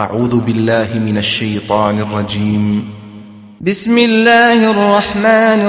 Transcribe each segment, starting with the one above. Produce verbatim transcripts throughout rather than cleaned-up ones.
أعوذ بالله من الشيطان الرجيم. بسم الله الرحمن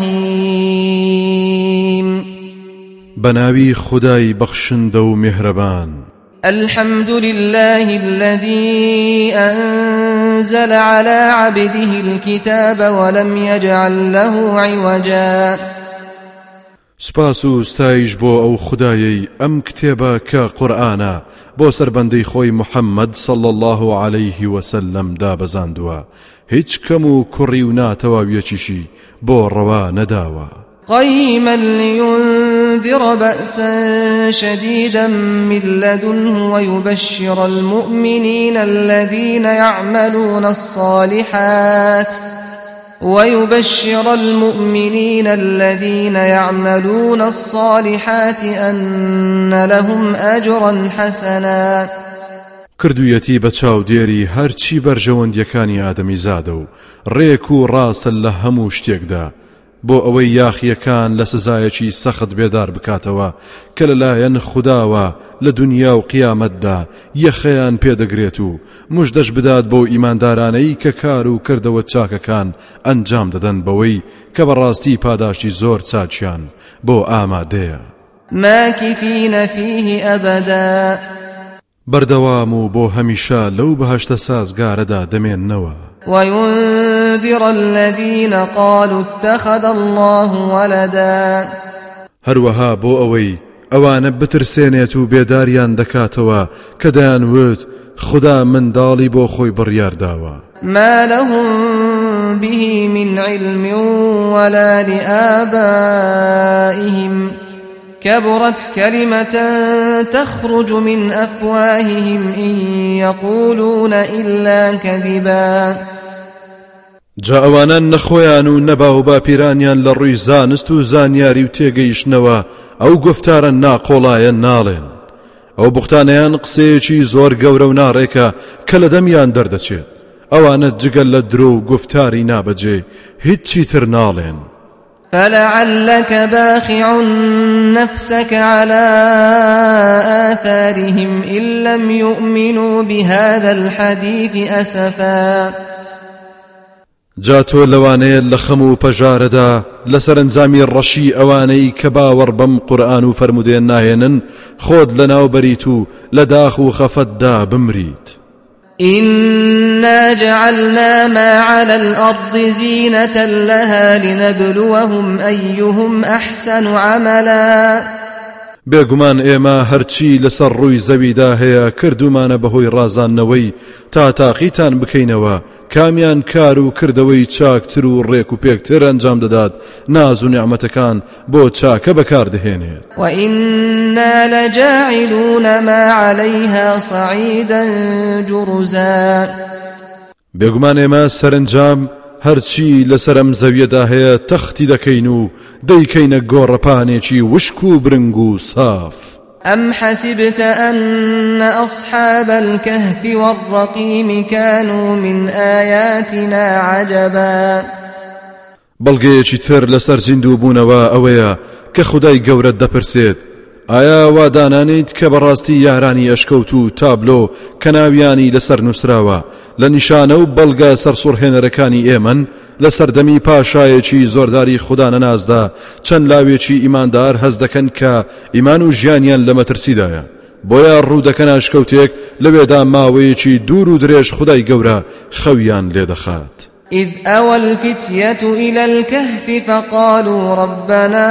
الرحيم. بناوي خداي بخشن دو مهربان. الحمد لله الذي أنزل على عبده الكتاب ولم يجعل له عوجا. سپاس و ستایش بۆ ئەو خدایەی ئەم کتێبە کە قورئانە بۆ سەربەندەی خۆی محەممەد صلی الله عليه وسلم دابەزاندووە، هیچ کەم و کوڕی و ناتەواویەکیشی بۆ ڕەوا نەداوە. قيما لينذر بأسا شديدا من لدنه ويبشر المؤمنين الذين يعملون الصالحات ويبشر المؤمنين الذين يعملون الصالحات أن لهم أجرا حسنا. کردویەتی بە چاودێری هەرچی بەرژەوەندیەکانی ئادەمی زادە و ڕێک و ڕاستە لە هەموو شتێکدا، بۆ ئەوەی یاخیەکان لە سزایەکی سەخت بێدار بکاتەوە کە لەلایەن خودداوە لە دنیا و قیامەتدا یەخەیان پێدەگرێت و موژدەش بدات بۆ ئیماندارانەی کە کار و کردەوە چاکەکان ئەنجام دەدەن بەوەی کە بەڕاستی پاداشتی زۆر چاچیان بۆ ئامادەیە. ماکثین فیه ئەبەدا. بەردەوام و بۆ هەمیشە لەو بەهەشتە سازگارەدا دەمێننەوە. وينذر الذين قالوا اتخذ الله ولدا. هەروەها بۆ ئەوەی ئەوانە بترسێنێت و بێداریان دەکاتەوە کە دەیانوت خدا منداڵی بۆ خۆی بڕیارداوە. ما لهم به من علم ولا لآبائهم كبرت كلمة تخرج من أفواههم إن يقولون إلا كذبا. جا ئەوانان نەخۆیان و نەبا و باپیرانیان لە ڕووی زانست و زانیاری و تێگەیشتنەوە ئەو گفتارە ناقۆڵایە ناڵێن. ئەو بوختانەیان قسەیەکی زۆر گەورە و ناڕێکە کە لە دەمیان دەردەچێت. ئەوانە جگەل لە درۆ و گفتاری نابەجێ هیچی تر ناڵێن. فلعلك باخع نفسك على آثارهم إن لم يؤمنوا بهذا الحديث أسفا. جاتۆ لەوانەیە لە خەم و پەژارەدا لەسەر ئەنجامی ڕەشی ئەوانەی کە باوەڕ بەم قورئان و فەرمودێن ناهێنن خۆت لەناو بەریت و لە داخ و خەفەتدا بمریت. إنا جعلنا ما على الأرض زينة لها لنبلوهم أيهم أحسن عملا. بێگومان ئێمە هەرچی لەسەر ڕووی زەویدا هەیە کردومانە بەهۆی ڕازاندنەوەی تا تاقیتان بکەینەوە کامیان کار و کردەوەی چاکتر و ڕێک و پێکتر ئەنجام دەدات ناز و نیعمەتەکان بۆ چاکە بەکاردەهێنێت. وإنا لجاعلون ما عليها صعيدا جرزا. بێگومان ئێمە سەرنجام هەرچی لەسەرم زەویەدا هەیە تەختی دەکەین و دەیکەینە گۆڕەپانێکی وشک و برنگ و ساف. أم حسبت أن أصحاب الكهف والرقيم كانوا من آياتنا عجبا. بەڵگەیەکی تر لەسەر زیندوو بوونەوە ئەوەیە کە خودای گەورە دەپرسێت ئایا وا دانانیت کە بەڕاستی یارانی ئەشکەوت و تابلۆ کە ناویانی لەسەر نووسراوە لە نیشانە و بەڵگە سەرسوڕهێنەرەکانی ئێمن لە سەردەمی پاشایەکی زۆرداری خوددا نەنازدا چەند لاوێکی ئیماندار هەز دەکەن کە ئیمان و ژیانیان لە مەترسیدایە، بۆیە ڕوو دەکەن ئەشکەوتێک لەوێدا ماوەیەکی دوور و درێژ خودای گەورە خەویان لێدەخات. إذ أوى الفتية إلى الكهف فقالوا ربنا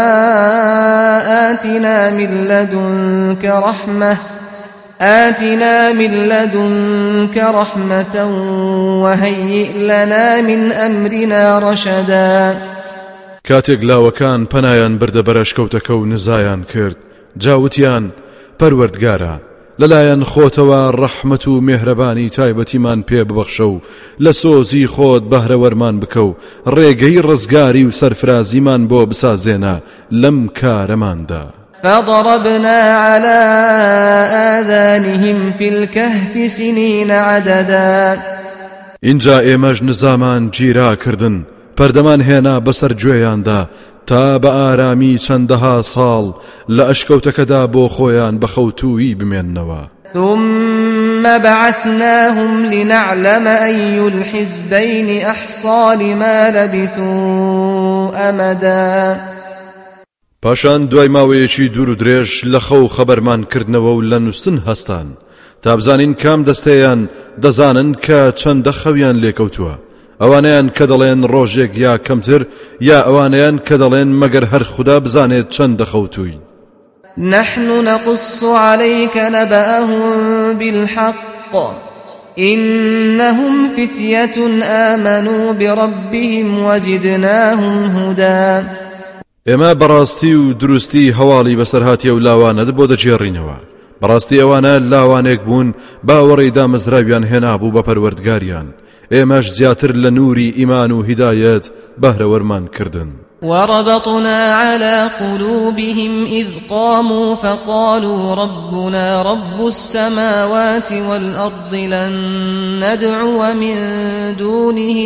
آتنا من لدنك رحمة آتنا من لدنك رحمة وهيئ لنا من أمرنا رشدا. کاتێک لاوەکان پەنایان بردە بەرەشکەوتەکە و نزایان کرد، جاوتیان پەروەردگارە لەلایەن خۆتەوە ڕەحمەت و مێهرەبانی تایبەتیمان پێ ببەخشە و لە سۆزی خۆت بەهرەوەرمان بکە و ڕێگەی ڕزگاری و سەرفرازیمان بۆ بسازێنە لەم کارەماندا. فضربنا على آذانهم في الكهف سنين عددا. اینجا ئێمەش نزامان گیرا کردن، پەردەمان هێنا بەسەر گوێیاندا تا بە ئارامی چەندەها ساڵ لە ئەشکەوتەکەدا بۆ خۆیان بەخەوتووی بمێننەوە. ثم بعثناهم لنعلم أي الحزبين أحصى لما لبثوا أمدا. پاشان دوای ماوەیەکی دوور و درێژ لە خەو خەبەرمان کردنەوە و لە نووسن هەستان تا بزانین کام دەستەیان دەزانن کە چەندە خەویان لێکەوتووە، ئەوانیان کە دەڵێن ڕۆژێک یا کەمتر، یا ئەوانیان کە دەڵێن مەگەر هەر خوددا بزانێت چەند دەخەوتووی. نحن نقص عليك نبأهم بالحق إنهم فتية آمنوا بربهم وزدناهم هدى. ئێمە بەڕاستی و دروستی هەواڵی بەسەرهاتی و لاوانەت بۆ دەجێڕینەوە. بەڕاستی ئەوانە لاوانێک بوون باوەڕی دامەزراویان هێنابوو بە پەروەردگاریان، ئێمەش زیاتر لە نووری ئیمان و هیدایەت بەهرەوەرمان کردن. وربطنا على قلوبهم إذ قاموا فقالوا ربنا رب السماوات والأرض لن ندعو من دونه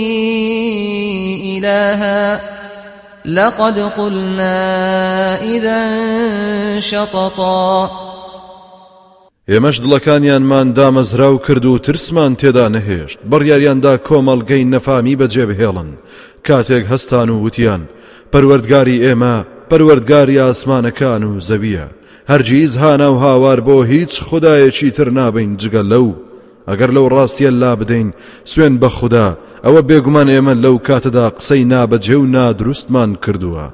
إلها لقد قلنا إذا شططا. ئێمەش دڵەکانیانمان دامەزرا و کرد و ترسمان تێدا نەهێشت، بڕیاریاندا کۆمەڵگەی نەفامی بەجێبهێڵن کاتێک هەستان و وتیان پەروەردگاری ئێمە پەروەردگاری ئاسمانەکان و زەویە، هەرگیز هانا و هاوار بۆ هیچ خودایەکی تر نابین جگە لەو. ئەگەر لەو ڕاستیە لا بدەین سوێن بە خوددا، ئەوە بێگومان ئێمە لەو کاتەدا قسەی نابەجێ و نادروستمان کردووە.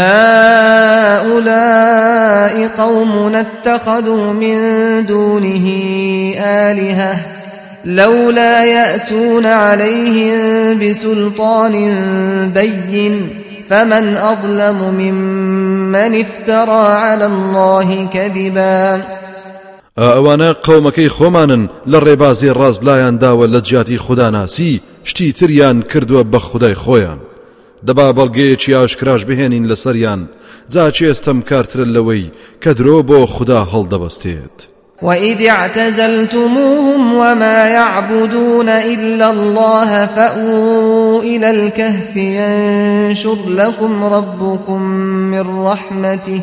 هؤلاء قومنا اتخذوا من دونه آلهة لولا يأتون عليهم بسلطان بين فمن أظلم ممن افترى على الله كذبا. ئەوانە قەومەکەی خۆمانن لە ڕێبازی ڕاست لایان داوە لە جیاتی خوداناسی شتی تریان کردووە بە خودای خۆیان. دەبا بەڵگەیەکی ئاشکراش بهێنین لەسەریان، جا چێستەم کارترە لەوەی کە درۆ بۆ خوددا هەڵدەبەستێت. وإذ اعتزلتموهم وما يعبدون إلا الله فأووا إلى الكهف ينشر لكم ربكم من رحمته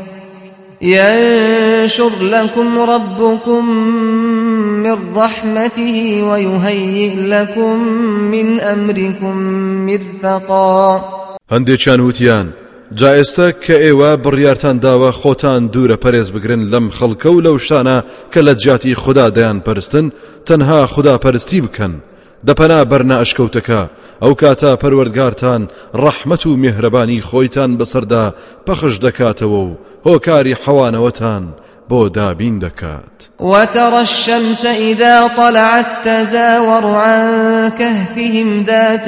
ينشر لكم ربكم من رحمته ويهيئ لكم من أمركم مرفقا. هەندێکیان وتیان جا ئێستا کە ئێوە بڕیارتان داوە خۆتان دوورە پەرێز بگرن لەم خەڵکە و لەو شانە کە لە جیاتی خوددا دەیان پەرستن، تەنها خوددا پەرستی بکەن، دەپەنا بەرنا ئەشکەوتەکە، ئەو کاتە پەروەردگارتان ڕەحمەت و میهرەبانی خۆیتان بەسەردا پەخش دەکاتەوە و هۆکاری حەوانەوەتان بۆ دابین دەکات. وترى الشمس إذا طلعت تزاور عن كهفهم ذات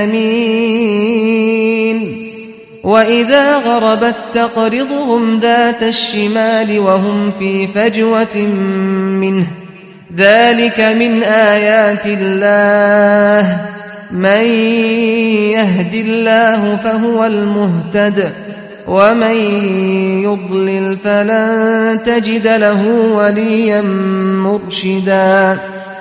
اليمين وإذا غربت تقرضهم ذات الشمال وهم في فجوة منه ذلك من آيات الله من يهد الله فهو المهتد ومن يضلل فلن تجد له وليا مرشدا.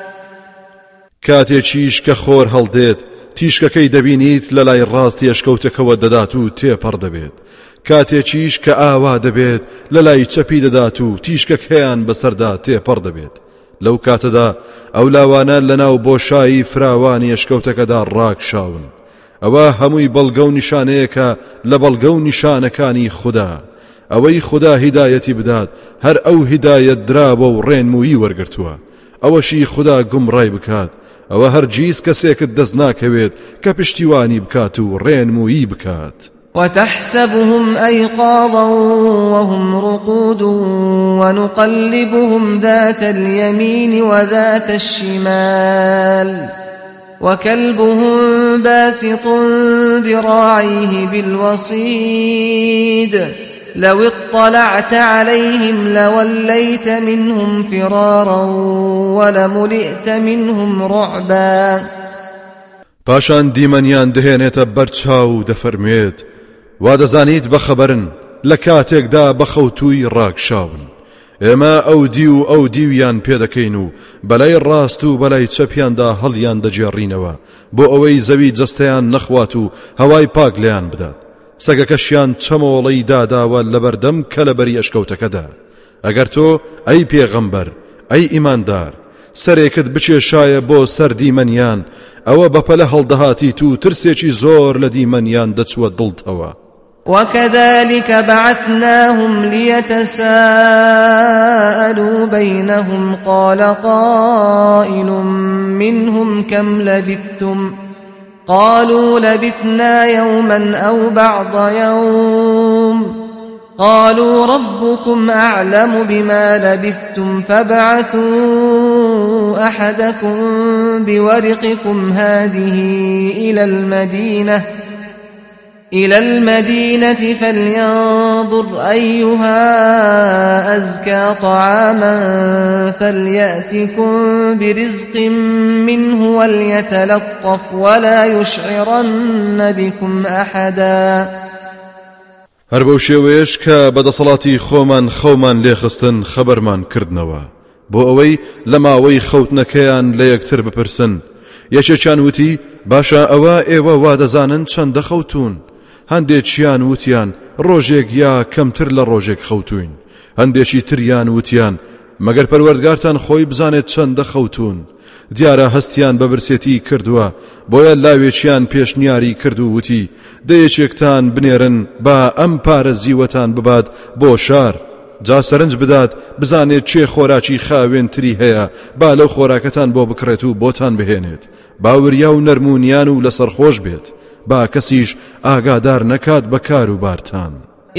کاتێکیش کە خۆر هەڵدێت تیشکەکەی دەبینیت لە لای ڕاستی ئەشکەوتەکەوە دەدات و تێپەڕ دەبێت، کاتێکیش کە ئاوا دەبێت لە لای چەپی دەدات و تیشکەکەیان بەسەردا تێپەڕ دەبێت. لەو کاتەدا ئەو لاوانە لەناو بۆشایی فراوانی ئەشکەوتەکەدا ڕاکشاون. ئەوە هەمووی بەڵگە و نیشانەیەکە لە بەڵگە و نیشانەکانی خوددا، ئەوەی خوددا هیدایەتی بدات هەر ئەو هیدایەت درابە و ڕێنمویی وەرگرتووە، ئەوەشی خوددا گومڕای بکات، ئەوە هەرگیز کەسێکت دەست ناکەوێت کە پشتیوانی بکات و ڕێنمویی بکات. وتحسبهم أيقاظا وهم رقود ونقلبهم ذات اليمين وذات الشمال وكلبهم باسط ذراعيه بالوصيد لو اطلعت عليهم لوليت منهم فرارا ولملئت منهم رعبا. پاشان دیمەنیان دەهێنێتە بەرچاو دەفەرمێت وا دەزانیت بەخەبەرن لە کاتێکدا بەخەوتووی ڕاکشاون، ئێمە ئەو دی و ئەو دیویان پێدەکەین و بەلای ڕاست و بەلای چەپیاندا هەڵیان دەجێڕینەوە بۆ ئەوەی زەوی جەستەیان نەخوات و هەوای پاک لیان بدات. سەگەکەشیان چەمۆڵەی داداوە لە بەردەم کە لە بەری ئەشکەوتەکەدا. ئەگەر تۆ ئەی پێغەمبەر ئەی ئیماندار سەرێکت بچێشایە بۆ سەر دیمەنیان ئەوە بەپەلە هەڵدەهاتیت و ترسێکی زۆر لە دیمەنیان دەچوە دڵتەوە. وكذلك بعثناهم ليتساءلوا بينهم قال قائل منهم كم لبثتم قالوا لبثنا يوما أو بعض يوم قالوا ربكم أعلم بما لبثتم فابعثوا أحدكم بورقكم هذه إلى المدينة إلى المدينة فلينظر أيها أزكى طعاما فليأتكم برزق منه وليتلطف ولا يشعرن بكم أحدا. هەر بەو شێوەیەش کە بەدەسەڵاتی خۆمان خەومان لێخستن خەبەرمان کردنەوە بۆ ئەوەی لە ماوەی خەوتنەکەیان لە یەکتر بپرسن. یەکێکیان وتی باشە ئەوە ئێوە وا دەزانن چەندە خەوتون؟ هەندێکیان وتیان ڕۆژێک یا کەمتر لە ڕۆژێک خەوتوین. هەندێکی تریان وتیان مەگەر پەروەردگارتان خۆی بزانێت چەندە خەوتون. دیارە هەستیان بە برسێتی کردووە بۆیە لاوێکیان پێشنیاری کردو وتی دەیەکێکتان بنێرن با ئەم پارە زیوەتان ببات بۆ شار جا سەرنج بدات بزانێت چێ خۆراکی خاوێنتری هەیە با لەو خۆراکەتان بۆ بکڕێت و بۆتان بهێنێت باوریا و نەرمونیان و لەسەر خۆش بێت با کەسیش ئاگادار نەکات بە کار و بارتان.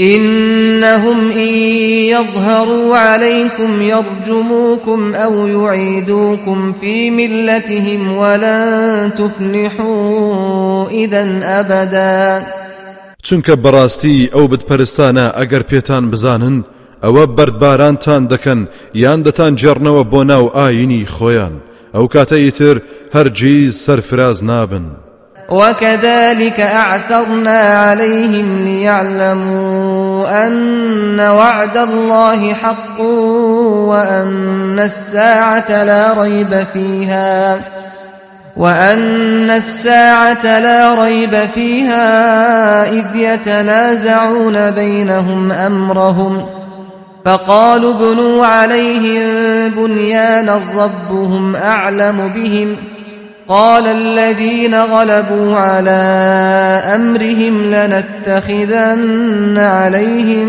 إنهم إن يظهروا عليكم يرجموكم أو يعيدوكم في ملتهم ولن تفلحوا إذن أبدا. چونکە بەڕاستی ئەو بتپەرستانە ئەگەر پێتان بزانن ئەوە بەردبارانتان دەکەن یان دەتان جێڕنەوە بۆ ناو ئاینی خۆیان ئەو کاتە ئیتر هەرگیز سەرفراز نابن. وكذلك أعثرنا عليهم ليعلموا أن وعد الله حق وأن الساعة لا ريب فيها وأن الساعة لا ريب فيها إذ يتنازعون بينهم أمرهم فقالوا ابنوا عليهم بنيانا ربهم أعلم بهم قال الذين غلبوا على أمرهم لنتخذن عليهم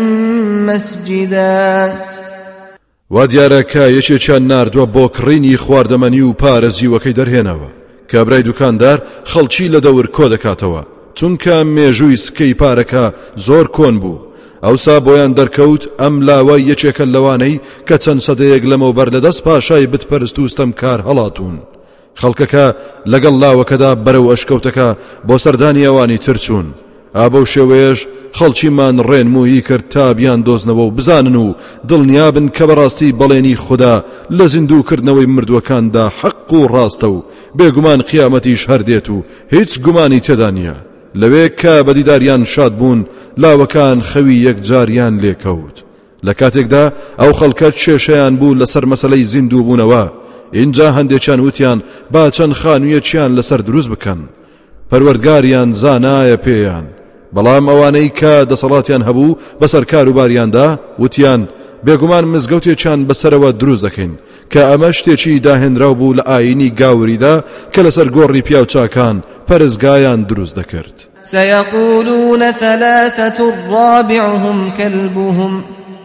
مسجدا. وا دیارەکە یەکێکیان ناردووە بۆ کڕینی خواردەمەنی و پارێزیوەکەی دەرهێنەوە کە برای دوکاندار خەڵکی لە دەور کۆ دەکاتەوە چونکە مێژووی سکەی پارەکە زۆر کۆن بوو. ئەوسا بۆیان دەرکەوت ئەم لاوە یەکێکە لەوانەی کە چەند سەدەیەک لەمەوبەر لەدەست پاشای بتپەرست و ستەمکار هەڵاتون. خەڵکەکە لەگەڵ لاوەکەدا بەرەو ئەشکەوتەکە بۆ سەردانی ئەوانی ترچوون. ئابەو شێوەیەش خەڵکیمان ڕێنمویی کرد تا بیان دۆزنەوە و بزانن و دڵنیابن کە بەڕاستی بەڵێنی خوددا لە زیندووکردنەوەی مردووەکاندا حەق و ڕاستە و بێگومان قیامەتیش هەردێت و هیچ گومانی تێدا نییە. لەوێ کە بەدیداریان شاد بوون لاوەکان خەوی یەکجاریان لێکەوت. لە کاتێکدا ئەو خەڵکە کێشەیان بوو لەسەر مەسەلەی زیندوو بوونەوە. اینجا هەندێکیان وتیان با چەند خانوویەکیان لەسەر دروست بکەن. پەروەردگاریان زانایە پێیان بەڵام ئەوانەی کە دەسەڵاتیان هەبوو بەسەر کاروباریاندا وتیان بێگومان مزگەوتێکیان بەسەرەوە دروست دەکەین کە ئەمە شتێکی داهێنراو بوو لە ئاینی گاوریدا کە لەسەر گۆڕی پیاوچاکان پەرزگایان دروست دەکرد. سيقولون ثلاثة رابعهم كلبهم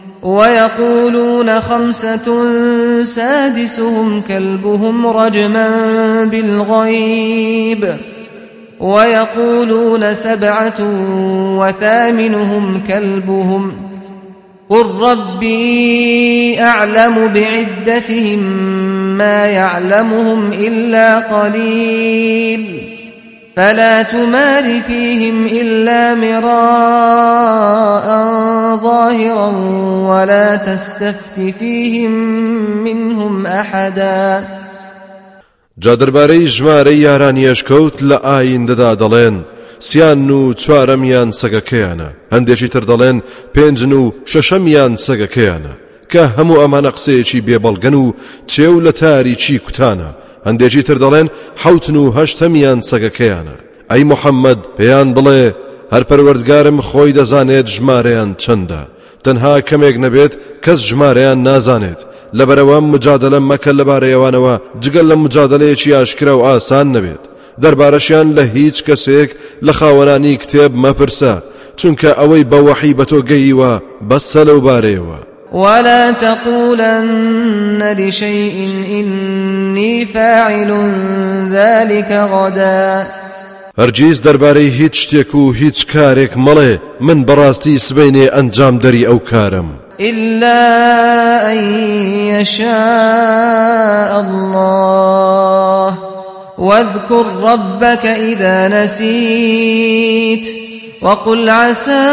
ويقولون خمسة سادسهم كلبهم رجما بالغيب ويقولون سبعة وثامنهم كلبهم قل ربي أعلم بعدتهم ما يعلمهم إلا قليل فلا تمار فيهم إلا مراء ظاهرا ولا تستفت فيهم منهم أحدا. جا دەربارەی ژمارەی یارانی ئەشکەوت لە ئایندەدا دەڵێن سیان و چوارەمیان سەگەکەیانە هەندێکی تر دەڵێن پێنجن و شەشەمیان سەگەکەیانە کە هەموو ئەمانە قسەیەکی بێبەڵگەن و چێو لە تاریکی کوتانە. هەندێکی تر دەڵێن حەوتن و هەشتەمیان سەگەکەیانە. ئەی موحەممەد پێیان بڵێ هەر پەروەردگارم خۆی دەزانێت ژمارەیان چەندە تەنها کەمێک نەبێت کەس ژمارەیان نازانێت لەبەرەوە مجادلە مەکە لەبارەیەوانەوە جگەل لە مجادلەیەکی ئاشکرا و ئاسان نەبێت دەربارەشیان لە هیچ کەسێک لە خاوەنانی کتێب مەپرسە چونکە ئەوەی بە وەحی بە تۆ گەییوە بەسە لەو بارەیەوە ولا تقولن لشيء إني فاعل ذلك غدا هەرگیز دەربارەی هیچ شتێک و هیچ کارێک مەڵێ من بەڕاستی سبەینێ ئەنجام دەری ئەو کارم إلا أن يشاء الله واذكر ربك إذا نسيت وقل عسى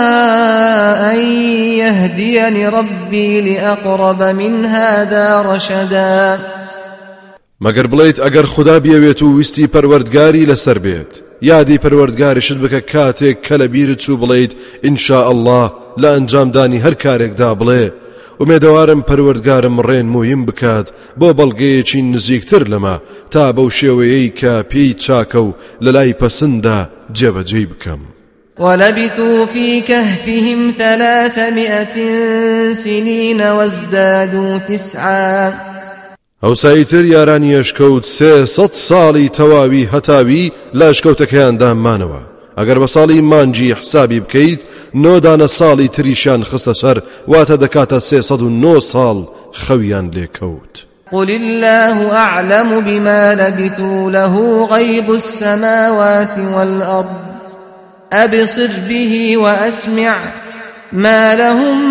أن يهديني ربي لأقرب من هذا رشدا مەگەر بڵێیت ئەگەر خوددا بیەوێت و ویستی پەروەردگاری لەسەر بێت یادی پەروەردگاریشت بکە کاتێک کە لە بیرت چوو بڵێیت ئینشاء الله لە ئەنجامدانی هەر کارێکدا بڵێ ومێدەوارم پەروەردگارم ڕێنموویم بکات بۆ بەڵگەیەکی نزیکتر لەمە تا بەو شێوەیەی کە پێی چاکە و لە لای پەسەندا جێبەجێی بکەم ولبثوا في كهفهم ثلاثمائة سنين وازدادوا تسعا ئەو سایتر یارانی ئەشکەوت سێ سەد ساڵی تەواوی هەتاوی لە ئەشکەوتەکەیاندا مانەوە ئەگەر بە ساڵی مانجی حسابی بکەیت نۆدانە ساڵی تریشان خستە سەر واتە دەکاتە سێ سەد و نۆ ساڵ خەویان لێکەوت قل الله أعلم بما لبثوا له غيب السماوات والأرض أبصر به وأسمع ما لهم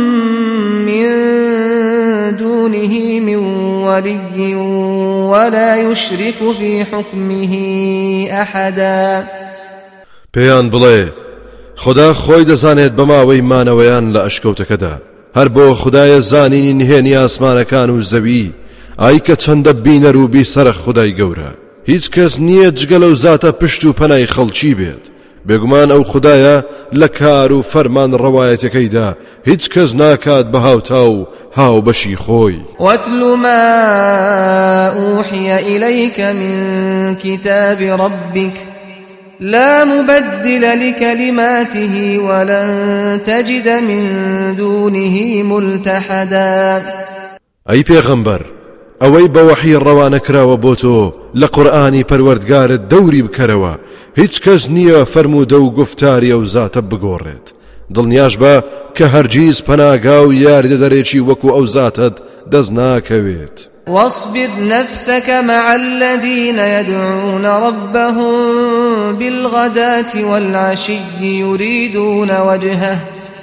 من دونه من ولي ولا يشرك في حكمه أحدا پێیان بڵێ خدا خۆی دەزانێت بەماوەی مانەوەیان لە ئەشکەوتەکەدا هەر بۆ خدایە زانینی نهێنی ئاسمانەکان و زەوی ئای کە چەندە بینەر و بیسەرە خودای گەورە هیچ کەس نییە جگە لەو زاتە پشت و پەنای خەڵکی بێت بێگومان ئەو خدایە لە کار و فەرمان ڕەوایەتەکەیدا هیچ کەس ناکات بە هاوتا و هاو بەشی خۆی واتل ما أوحي إليك من كتاب ربك لا مبدل لكلماته ولن تجد من دونه ملتحدا أي پیغمبر ئەوەی بە وەحی ڕەوانە کراوە بۆ تۆ لە قورئانی پەروەردگارت دەوری بکەرەوە هیچ کەس نییە فەرموودە و گفتاری ئەو زاتە بگۆڕێت دڵنیاش بە کە هەرگیز پەناگا و یاریدەدەرێکی وەکو ئەو زاتت دەست ناکەوێت واصبر نفسك مع الذين يدعون ربهم بالغداة والعشي يريدون وجهه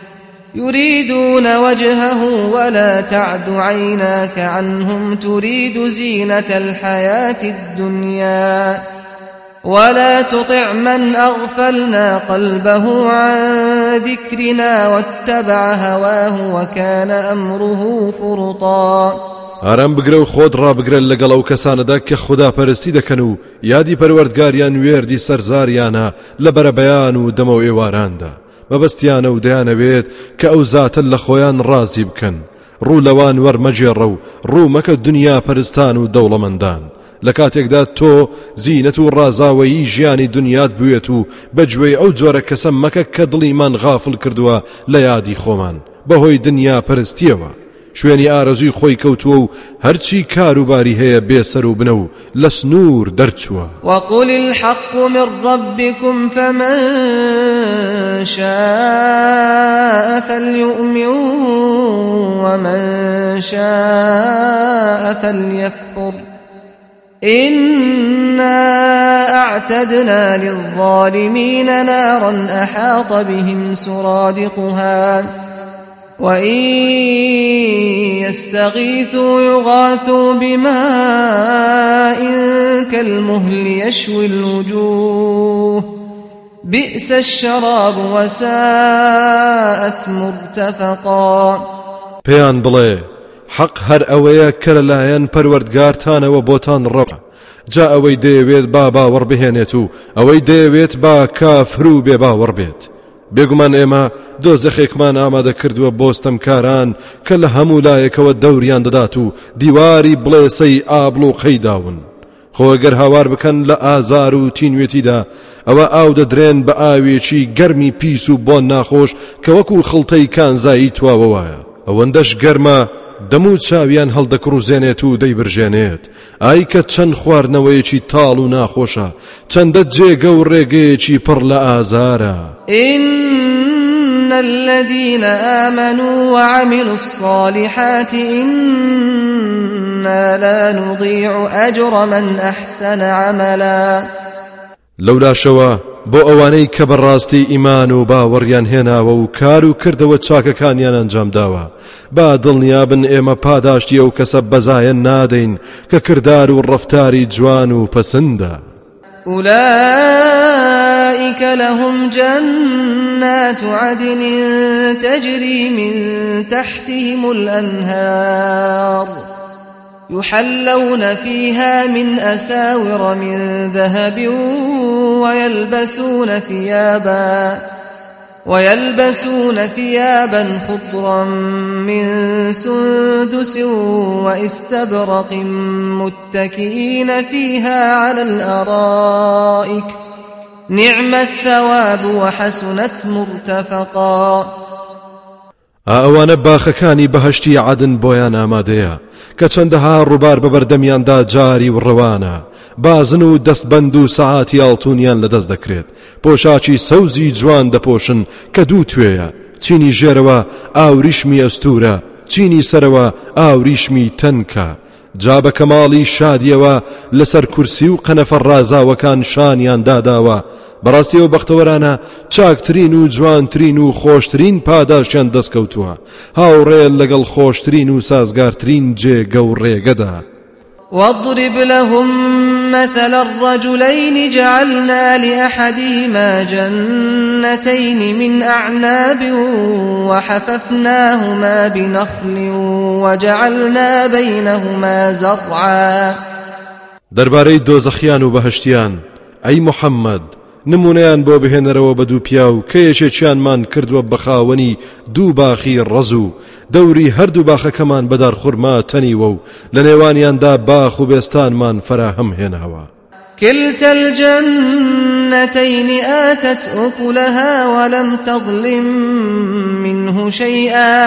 يريدون وجهه ولا تعد عيناك عنهم تريد زينة الحياة الدنيا ولا تطع من أغفلنا قلبه عن ذكرنا واتبع هواه وكان أمره فرطا ئارام بگرە و خۆت ڕابگرە لەگەڵ ئەو کەسانەدا کە خوداپەرستی دەکەن و یادی پەروەردگاریان وێردی سەرزاریانە لە بەرەبەیان و دەمە و ئێواراندا مەبەستیانە و دەیانەوێت کە ئەو زاتە لە خۆیان ڕازی بکەن ڕوو لەوان وەرمەجێڕە و ڕوو مەکە دنیا پەرستان و دەوڵەمەندان لە کاتێکدا تۆ زینەت و ڕازاوەیی ژیانی دنیات بوێت و بەگوێی ئەو جۆرە کەسە مەکە کە دڵیمان غافڵ کردووە لە یادی خۆمان بەهۆی دنیا پەرستیەوە شوێنی ئارەزوی خۆی کەوتووە و هەرچی کاروباری هەیە بێسەر و بنە و لە سنوور دەرچووە وقل الحق من ربكم فمن شاء فليؤمن ومن شاء فليكفر إنا أعتدنا للظالمين نارا أحاط بهم سرادقها وإن يستغيثوا يغاثوا بماء كالمهل يشوي الوجوه بئس الشراب وساءت مرتفقا پێیان بڵێ حەق هەر ئەوەیە کە لەلایەن پەروەردگارتانەوە بۆتان ڕەوە جا ئەوەی دەیەوێت با باوەڕ بهێنێت و ئەوەی دەیەوێت با کافر و بێ باوەڕ بێت بێگومان ئێمە دۆزەخێکمان ئامادە کردووە بۆستەمکاران کە لە هەموو لایەکەوە دەوریان دەدات و دیواری بڵێسەی ئابڵ و قەیداون خۆگەر هاوار بکەن لە ئازار و تینوێتیدا ئەوە ئاو دەدرێن بە ئاوێکی گەرمی پیس و بۆن ناخۆش کە وەکو خڵتەی کانزایی تواوە وایە ئەوەندەش گەرمە دەم و چاویان هەڵدەکڕوزێنێت و دەیبرژێنێت. ئای کە چەند خواردنەوەیەکی تاڵ و ناخۆشە، چەندە جێگە و ڕێگەیەکی پڕ لە ئازارە. إن الذين آمنوا وعملوا الصالحات إنا لا نضيع أجر من أحسن عملا. لولا شوا بۆ ئەوانەی کە بەڕاستی ئیمان و باوەڕیان هێناوە و کار و کردەوە چاکەکانیان ئەنجام داوە، با دڵنیابن ئێمە پاداشتی ئەو کەسە بەزایە نادەین کە کردار و ڕەفتاری جوان و پەسەندە. أولئك لهم جنات عدن تجري من تحتهم الأنهار يحلون فيها من أساور من ذهب ويلبسون ثيابا ويلبسون ثيابا خضرا من سندس واستبرق متكئين فيها على الأرائك نعم الثواب وحسنت مرتفقا. ئەوانە باخەکانی بەهەشتی عەدن بۆیان ئامادەیە کە چەندەها ڕووبار بەبەردەمیاندا جاری و ڕەوانە، بازن و دەستبەند و سەعاتی ئاڵتونیان لەدەست دەکرێت، پۆشاکی سەوزی جوان دەپۆشن کە دوو توێیە، چینی ژێرەوە ئاوریشمی ئەستورە، چینی سەرەوە ئاوریشمی تەنکە. جا بە کەماڵی شادیەوە لەسەر کورسی و قەنەفە ڕازاوەکان شانیان داداوە. بەڕاستی ئەو بەختەوەرانە چاکترین و جوانترین و خۆشترین پاداشیان دەستکەوتووە، هاوڕێ لەگەڵ خۆشترین و سازگارترین جێگە و ڕێگەدا. واضرب لهم مثل الرجلين جعلنا لأحدهما جنتين من أعناب وحففناهما بنخل وجعلنا بينهما زرعا. دەربارەی دۆزەخیان و بەهەشتیان ئەی محەممەد، نمونەیان بۆ بهێنەرەوە بە دوو پیا و کە یەکێکیانمان کردووە بە خاوەنی دوو باخی ڕەز و دەوری هەردوو باخەکەمان بەدار خوڕما تەنیوە و لە نێوانیاندا باخ و بێستانمان فراهەم هێناوە. كلتا الجنتين آتت أكلها ولم تظلم منه شيئا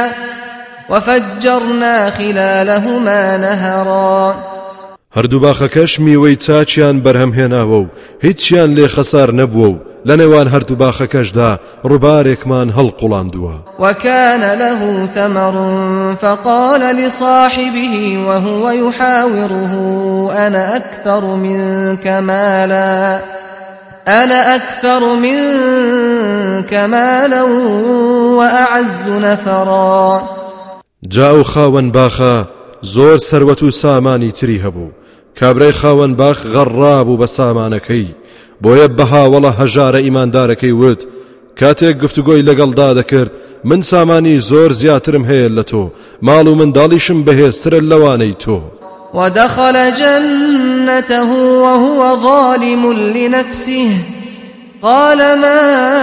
وفجرنا خلالهما نهرا. هەردوو باخەکەش میوەی چاچیان بەرهەم هێناوە و هیچیان لێ خەسار نەبووە و لە نێوان هەردوو باخەکەشدا ڕووبارێکمان هەڵقوڵاندووە. وكان له ثمر فقال لصاحبه وهو يحاوره أنا أكثر منك مالا أنا أكثر منك مالا وأعز نفرا. جاء خاوەن باخە زۆر سەروەت و سامانی تری هەبوو. کابرای خاوەن باخ غەڕابوو بە سامانەکەی، بۆیە بەهاوەڵە هەژارە ئیماندارەکەی وت کاتێک گفتوگۆی لەگەڵدا دەکرد من سامانی زۆر زیاترم هەیە لە تۆ، ماڵ و منداڵیشم بەهێزترە لەوانەی تۆ. ودخل جنته وهو ظالم لنفسه قال ما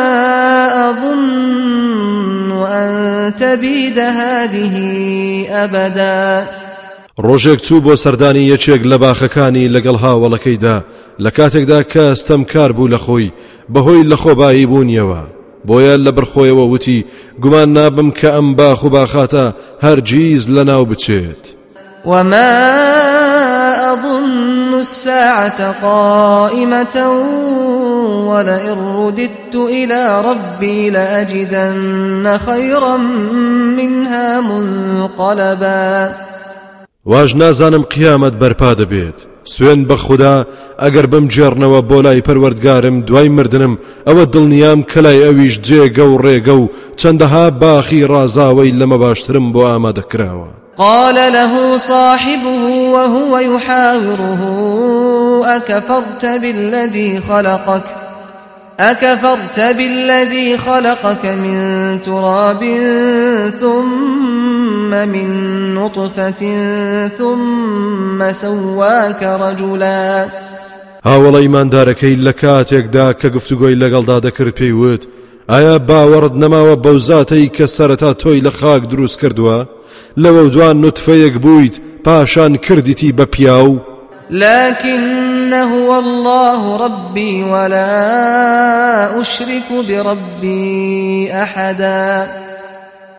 أظن أن تبيد هذه أبدا. ڕۆژێک چوو بۆ سەردانی یەکێک لە باخەکانی لەگەڵ هاوڵەکەیدا لە کاتێکدا کە ستەمکار بوو لە خۆی بەهۆی لە خۆبایی بوونیەوە، بۆیە لە بەرخۆیەوە وتی گومان نابم کە ئەم باخ و باخاتە هەرگیز لەناو بچێت. وما أظن الساعة قائمة ولئن رددت إلى ربي لأجدن خيرا منها منقلبا. واژ نازانم قیامەت بەرپا دەبێت، سوێن بە خوددا ئەگەر بم جێڕنەوە بۆ لای پەروەردگارم دوای مردنم ئەوە دڵنیام کە لای ئەویش جێگە و ڕێگە و چەندەها باخی ڕازاوەی لەمە باشترم بۆ ئامادەکراوە. قال له صاحبه وهو يحاوره أكفرت بالذي خلقك أكفرت بالذي خلقك من تراب ثم من نطفة ثم سواك رجلا. هاوڵە ئیماندارەکەی لە کاتێکدا کە گفتوگۆی لەگەڵدا دەکرد پێیوت ئایا باوەڕت نەماوە بەو زاتەی کە سەرەتا تۆی لە خاک دروست کردووە، لەوە دوان نوتفەیەک بوویت پاشان کردیتی بە پیاو. لكن هو الله ربي ولا أشرك بربي أحدا.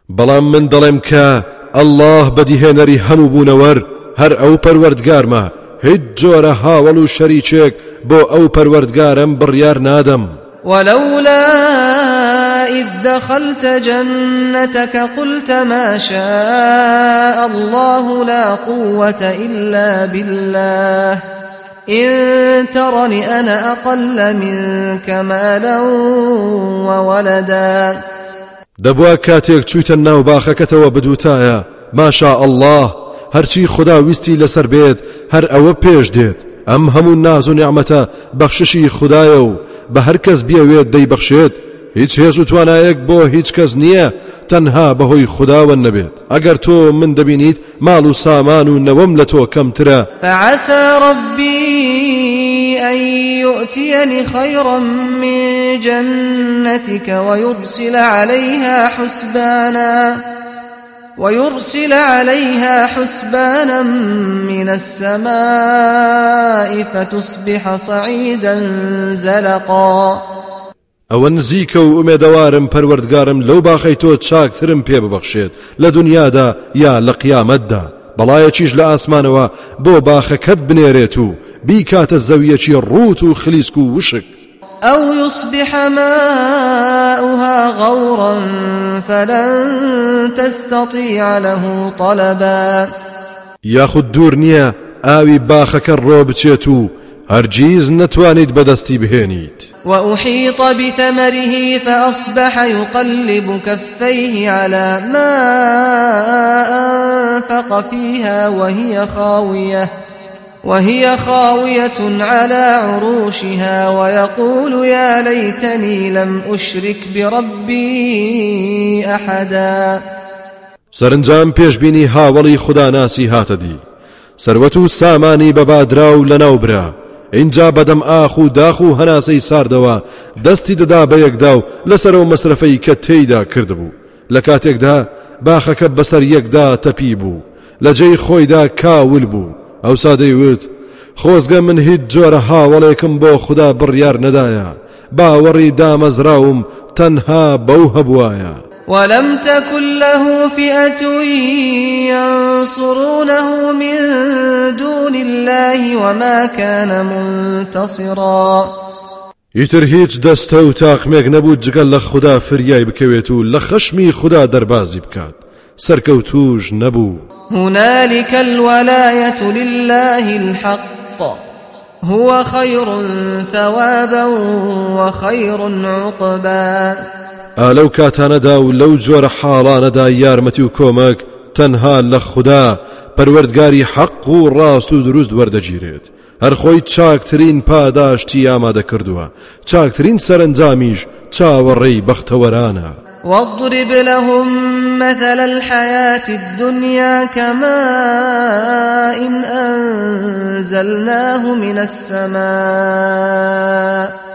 بەڵام من دەڵێم کە ئەڵڵاه بەدیهێنەری هەموو بوونەوەر هەر ئەو پەروەردگارمە هیچ جۆرە هاوڵ و شەریکێک بۆ ئەو پەروەردگارم بڕیار نادەم. ولولا إذ دخلت جنتك قلت ما شاء الله لا قوة إلا بالله إن ترني أنا أقل منك مالا وولدا. دەبووە کاتێک چوویتە ناو باخەکەتەوە بدوتایە ماشاء الله هەرچی خدا ویستی لەسەر بێت هەر ئەوە پێش دێت. ئەم هەموو ناز و نیعمەتە بەخششی خدایە و بە هەر کەس بیەوێت دەیبەخشێت. هیچ هێز و توانایەک بۆ هیچ کەس نییە تەنها بەهۆی خداوە نەبێت. ئەگەر تۆ من دەبینیت ماڵ و سامان و نەوەم لە تۆ کەمترە. فعسى ربي أن يؤتيني خيرا من جنتك ويرسل عليها حسبانا ويرسل عليها حسبانا من السماء فتصبح صعيدا زلقا. ئەوە نزیکە و ئومێدەوارم پەروەردگارم لەو باخەی تۆ چاکترم پێ ببەخشێت لە دنیادا یا لە قیامەتدا. بەڵایەکیش لە ئاسمانەوە بۆ باخەکەت بنێرێت و بیکاتە زەویەکی ڕوت و خلیسک و وشک. أو يصبح ماؤها غورا فلن تستطيع له طلبا. یاخود دوور نییە ئاوی باخەکە ڕۆ بچێت و هەرگیز نەتوانیت بەدەستی بهێنیت. وأحيط بثمره فأصبح يقلب كفيه على ما أنفق فيها وهي خاوية وهي خاوية على عروشها ويقول يا ليتني لم أشرك بربي أحدا. سەرنجام پێشبینی هاوڵی خدا ناسی هاتەدی سەروەت و سامانی بەبادرا و لەناوبرا. اینجا بەدەم ئاخ و داخ و هەناسەی ساردەوە دەستی دەدا بە یەکدا و لەسەرەوە مەسرفەی کە تێیدا کردبوو. لە کاتێکدا باخەکە بەسەر یەکدا تەپی بوو لە جێی خۆیدا کاول بوو. ئەوسا دەیوت خۆزگە من هیچ جۆرە هاوڵێکم بۆ خدا بڕیار نەدایە باوەڕی دامەزراوم تەنها بەو هەبوایە. ولم تكن له فئة ينصرونه من دون الله وما كان منتصرا. ئیتر هیچ دەستە و تاقمێک نەبوو جگەل لە خدا فریای بکەوێت و لە خەشمی خدا دەربازی بکات. سەرکەوتوش نەبوو. هنالك الولاية لله الحق هو خير ثوابا وخير عقبا. ئالەو کاتانەدا و لەو جۆرە حاڵانەدا یارمەتی و کۆمەک تەنها لە خوددا پەروەردگاری حەق و ڕاست و دروست وەردەگیرێت. هەر خۆی چاکترین پاداشتی ئامادە کردووە. چاکترین سەرنجامیش چاوەڕێی بەختەوەرانە. واضرب لهم مثل الحياة الدنيا كماء إن أنزلناه من السماء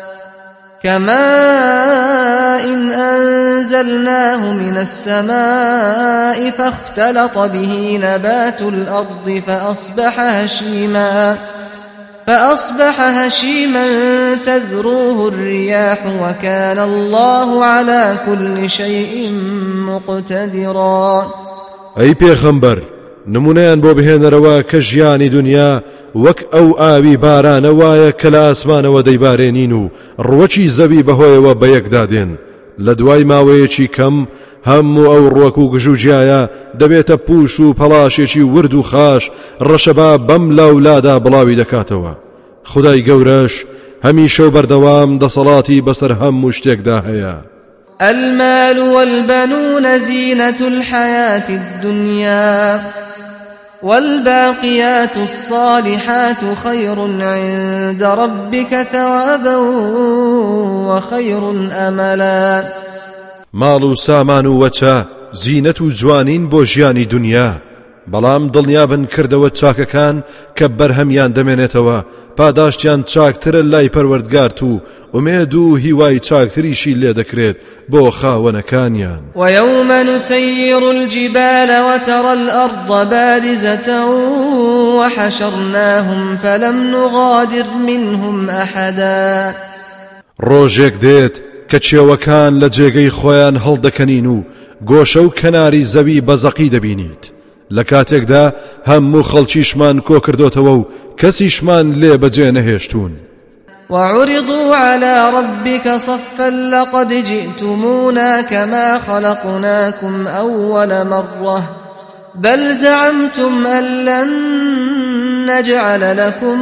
كماء إن أنزلناه من السماء فاختلط به نبات الأرض فأصبح هشيما فأصبح هشيما تذروه الرياح وكان الله على كل شيء مقتدرا. أي پیغمبر نمونەیان بۆ بهێنەرەوە کە ژیانی دنیا وەک ئەو ئاوی بارانە وایە کە لە ئاسمانەوە دەیبارێنین و ڕوەکی زەوی بەهۆیەوە بە یەکدادێن. لە دوای ماوەیەکی کەم هەموو ئەو ڕوەک و گژوجیایە دەبێتە پوش و پەڵاشێکی ورد و خاش ڕەشەبا بەم لاولادا بڵاوی دەکاتەوە. خدای گەورەش هەمیشە و بەردەوام دەسەڵاتی بەسەر هەموو شتێکدا هەیە. المال والبنون زينة الحياة الدنيا والباقيات الصالحات خير عند ربك ثوابا وخير أملا. ماڵ و سامان و وەچە زینەت و جوانین بۆ ژیانی دنیا بەڵام دڵنیابن کردەوە چاکەکان کە بەرهەمیان دەمێنێتەوە پاداشتیان چاکترە لای پەروەردگار و ئومێد و هیوای چاکتریشی لێ دەکرێت بۆ خاوەنەکانیان. ويوم نسير الجبال وترى الأرض بارزة وحشرناهم فلم نغادر منهم أحدا. ڕۆژێک دێت کە چێوەکان لە جێگەی خۆیان هەڵدەکەنین و گۆشە و کەناری زەوی بەزەقی دەبینیت لە کاتێکدا هەموو خەڵکیشمان کۆ کردوتەوە و کەسیشمان لێ بەجێ نەهێشتوون. وعرضوا على ربك صفا لقد جئتمونا كما خلقناكم أول مرة بل زعمتم أن لن نجعل لكم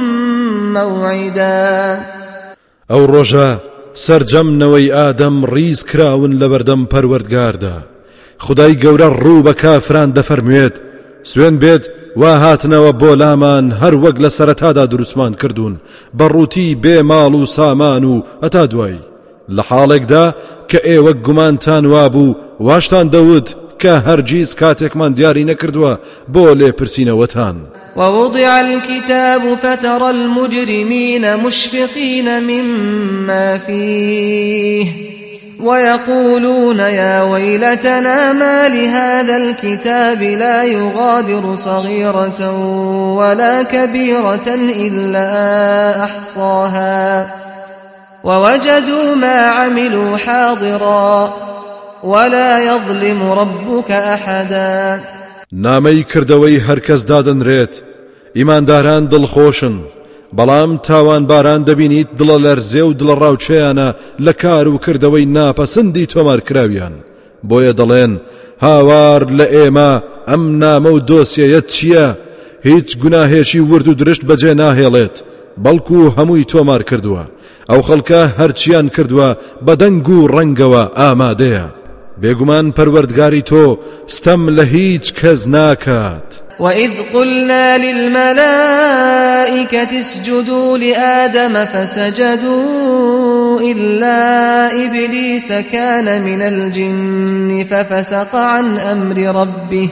موعدا. ئەو ڕۆژە سەرجەمنەوەی ئادەم ڕیز کراون لە بەردەم پەروەردگاردا. خدای گەورە ڕوو بە کافران دەفەرموێت سوێن بێت وا هاتنەوە بۆ لامان هەر وەک لە سەرەتادا دروستمان کردوون بەڕووتی بێ ماڵ و سامان و هەتا دوای لە حاڵێکدا کە ئێوە گومانتان وابوو واشتان دەوت کە هەرگیز کاتێکمان دیاری نەکردووە بۆ لێپرسینەوەتان. ووضع الكتاب فترى المجرمين مشفقين مما فيه ويقولون يا ويلتنا ما لهذا الكتاب لا يغادر صغيرة ولا كبيرة إلا أحصاها ووجدوا ما عملوا حاضرا ولا يظلم ربك أحدا. نامەی کردەوەی هەرکەس دادەنرێت ئیمانداران دڵخۆشن بەڵام تاوان باران دەبینیت دڵە لەرزێ و دڵە ڕاوچەیانە لە کار و کردەوەی ناپەسەندی تۆمارکراویان بۆیە دەڵێن هاوار لە ئێمە ئەم نامە و دۆسیەیەت چییە؟ هیچ گوناهێکی ورد و درشت بەجێ ناهێڵێت بەڵکو هەمووی تۆمار کردووە ئەو خەڵکە هەرچیان کردووە بە دەنگ و ڕەنگەوە ئامادەیە. بێگومان پەروەردگاری تۆ ستەم لە هیچ کەس ناکات. وإذ قلنا للملائكة اسجدوا لآدم فسجدوا إلا إبليس كان من الجن ففسق عن أمر ربه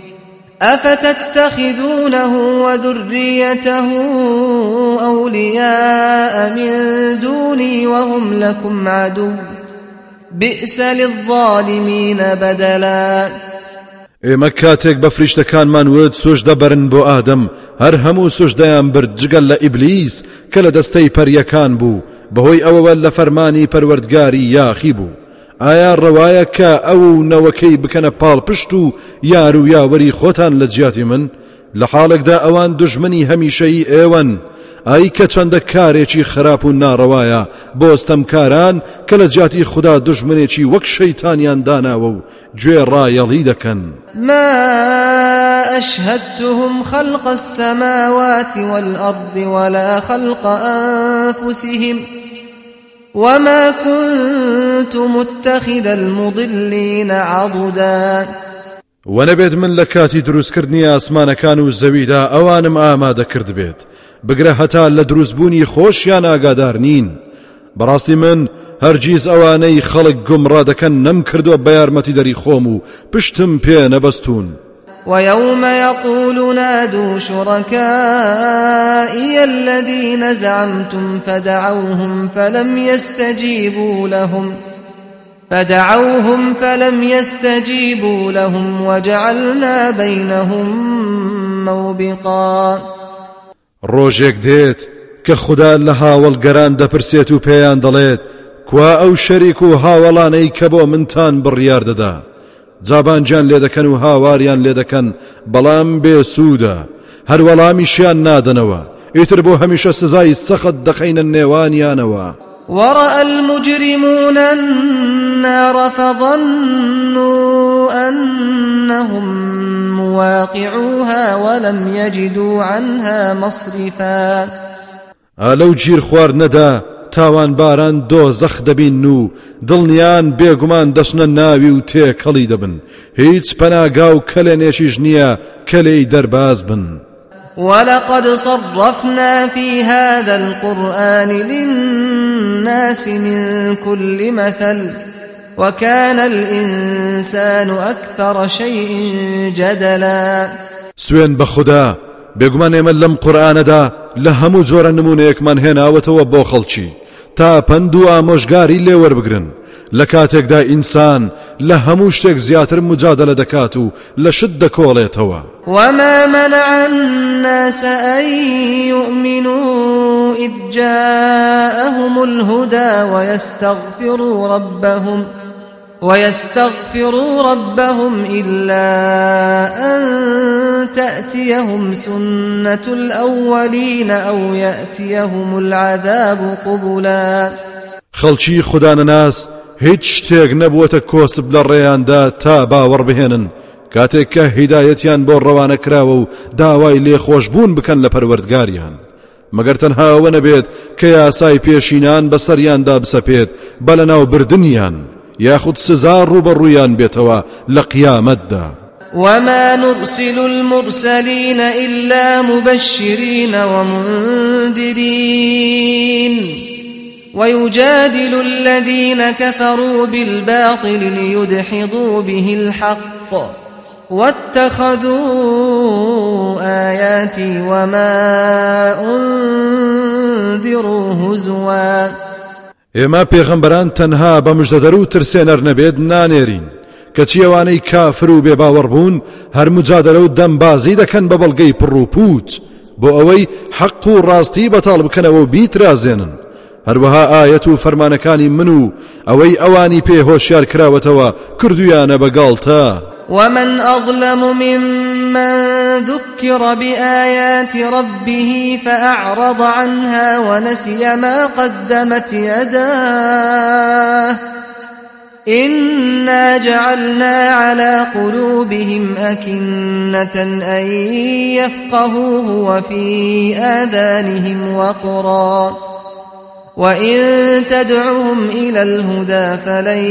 أفتتخذونه وذريته أولياء من دوني وهم لكم عدو بئس للظالمين بدلا. ئێمە کاتێک بە فریشتەکانمان وت سوژدە بەرن بۆ ئادەم هەر هەموو سوژدەیان برد جگەل لە ئیبلیس کە لە دەستەی پەریەکان بوو بەهۆی ئەوەوە لە فەرمانی پەروەردگاری یاخی بوو. ئایا ڕەوایە کە ئەو نەوەکەی بکەنە پاڵپشت و یار و یاوەری خۆتان لە جیاتی من لە حاڵێکدا ئەوان دوژمنی هەمیشەیی ئێوەن ئای کە چەندە کارێکی خراپ و ناڕەوایە بۆ ئەستەمکاران کە لە جیاتی خوددا دوژمنێکی وەک شەیتانیان داناوە و گوێ ڕایەڵی دەکەن. ما أشهدتهم خلق السماوات والأرض ولا خلق أنفسهم وما كنت متخذ المضلين عضدا. وەنەبێت من لە کاتی دروستکردنی ئاسمانەکان و زەویدا ئەوانم ئامادە کرد بێت بگرە هەتا لە دروستبوونی خۆشیان ئاگادار نین. بەڕاستی من هەرگیز ئەوانەی خەڵک گومڕا دەکەن نەم کردووە بە یارمەتی دەری خۆم و پشتم پێ نەبەستون. ويوم يقول نادوا شركائي الذين زعمتم فدعوهم فلم يستجيبوا لهم فدعوهم فلم يستجيبوا لهم وجعلنا بينهم موبقا. ڕۆژێک دێت کە خوددا لە هاوڵگەران دەپرسێت و پێیان دەڵێت کوا ئەو شەریک و هاوڵانەی کە بۆ منتان بڕیار دەدا جابانجیان لێ دەکەن و هاواریان لێ دەکەن بەڵام بێسوودە هەر وەڵامیشیان نادەنەوە ئیتر بۆ هەمیشە سزای سەخت دەخەینە نێوانیانەوە. ورأى المجرمون النار فظنوا أنهم مواقعوها ولم يجدوا عنها مصرفا. ئالەو گیر خواردنەدا تاوان باران دۆزەخ دەبین و دڵنیان بێگومان دەچنە ناوی و تێکەڵی دەبن هیچ پەناگا و کەلێنێکیش نییە کە لێی دەرباز بن. ولقد صرفنا في هذا القرآن للناس من كل مثل وكان الإنسان أكثر شيء جدلا. سوێن بە خوددا بێگومان ئێمە لەم قورئانەدا لە هەموو جۆرە نمونەیەکمان هێناوەتەوە بۆ خەڵکی تا پند و ئامۆژگاری لێوەربگرن لە کاتێکدا ئینسان لە هەموو شتێک زیاتر مجادلە دەکات و لە شت دەکۆڵێتەوە. وما منع الناس أن يؤمنوا إذ جاءهم الهدى ويستغفروا ربهم ويستغفروا ربهم إلا أن تأتيهم سنة الأولين أو يأتيهم العذاب قبلا. خەڵکی خودانەناس هیچ شتێک نەبووەتە کۆسب لە ڕێیاندا تا باوەڕ بهێنن کاتێک کە هیدایەتیان بۆ ڕەوانە کراوە و داوای لێخۆشبوون بکەن لە پەروەردگاریان مەگەر تەنها ئەوە نەبێت کە یاسای پێشینان بەسەریاندا بسەپێت بە لەناو بردنیان یاخود سزا ڕوبەڕوویان بێتەوە لە قیامەتدا. وما نرسل المرسلين إلا مبشرين ومنذرين ويجادل الذين كفروا بالباطل ليدحضوا به الحق واتخذوا آياتي وما أنذروا هزوا. ئێمە پێغەمبەران تەنها بە موژدەدەر و ترسێنەر نەبێت نانێرین کەچی ئەوانەی کافر و بێباوەڕ بوون هەر مجادلە و دەمبازی دەکەن بە بەڵگەی پڕ و پوچ بۆ ئەوەی حەق و ڕاستی بەتاڵ بکەنەوە و بیترازێنن. هەروەها ئایەت و فەرمانەکانی من و ئەوەی ئەوانی پێ هۆشیار کراوەتەوە کردویانە بەگاڵتە. ومن أظلم ممن ذكر بآيات ربه فأعرض عنها ونسي ما قدمت يداه إنا جعلنا على قلوبهم أكنة أن يفقهوه وفي آذانهم وقرا وإن تدعهم إلى الهدى فلن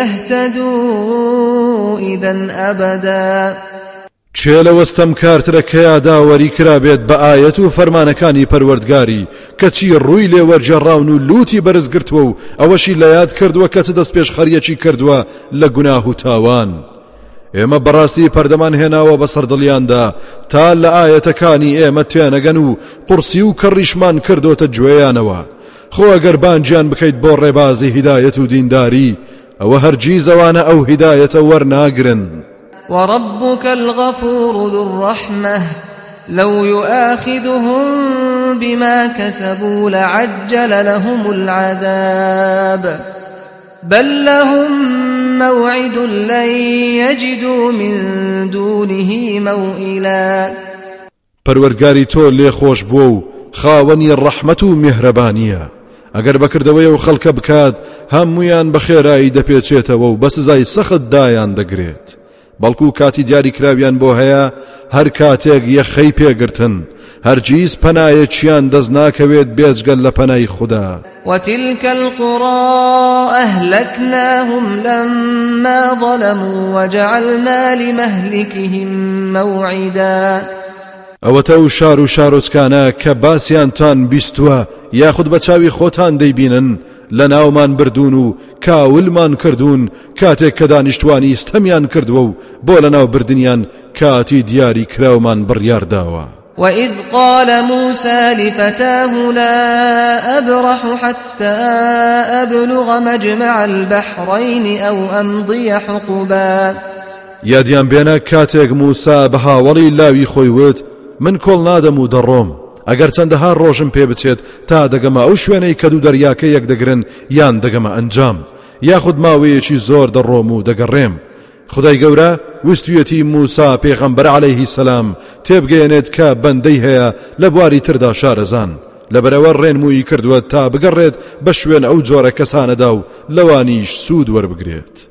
يهتدوا إذا أبدا. چێ لە وەستەم کارترەکەیا داوەری کرابێت بە ئایەت و فەرمانەکانی پەروەردگاری کەچی ڕووی لێ وەرجێڕاون و لوتی بەرز گرتووە و ئەوەشی لە یاد کردووە کە چ دەست پێش خەریەکی کردووە لە گوناه و تاوان. ئێمە بەڕاستی پەردەمان هێناوە بە سەردڵیاندا تا لە ئایەتەکانی ئێمە توێنەگەن و قورسی و کەڕیشمان کردوتە گوێیانەوە. خۆ ئەگەر بانجیان بکەیت بۆ ڕێبازی هیدایەت و دینداری ئەوە هەرگیز ئەوانە ئەو هیدایەتە وەرناگرن. وربك الغفور ذو الرحمة لو يؤاخذهم بما كسبوا لعجل لهم العذاب بل لهم موعد لن يجدوا من دونه موئلا. پەروەردگاری تۆ لێ خۆش بووە و خاوەنی ڕەحمەت و میهرەبانیە ئەگەر بەکردەوەی و خەڵکە بکات هەمویان بە خێرایی دەپێچێتەوە و بە سزای سەخت دایان دەگرێت بەڵکو کاتی دیاری کراویان بۆ هەیە هەر کاتێک یەخەی پێگرتن هەرگیز پەنایەکیان دەست ناکەوێت بێجگەل لە پەنای خوددا. وتلك القرى أهلكناهم لما ظلموا وجعلنا لمهلكهم موعدا. ئەوەتە و شار و شارۆچکانە کە باسییانتان بیستووە یاخود بە چاوی خۆتان دەیبینن لە ناومان بردون و کاولمان کردوون کاتێک کە دانیشتوانی ستەمیان کردووە و بۆ لە ناو بردنیان کاتی دیاری کراومان بڕیارداوە. وإذ قال موسى لفتاه لا أبرح حتى أبلغ مجمع البحرين أو أمضي حقبا. یادیان بێنە کاتێک موسا بە هاوڵی لاوی خۆی وت من کۆڵ نادەم و دەڕۆم ئەگەر چەندەها ڕۆژم پێ بچێت تا دەگەمە ئەو شوێنەی کە دوو دەریاکە یەک دەگرن یان دەگەمە ئەنجام یاخود ماوەیەکی زۆر دەڕۆم و دەگەڕێم. خدای گەورە وستویەتی موسا پێغەمبەر عەلەیهی سەلام تێبگەێنێت کە بەندەی هەیە لە بواری تردا شارەزان لەبەرەوە ڕێنمووی کردووە تا بگەڕێت بە شوێن ئەو جۆرە کەسانەدا و لەوانیش سوود وەربگرێت.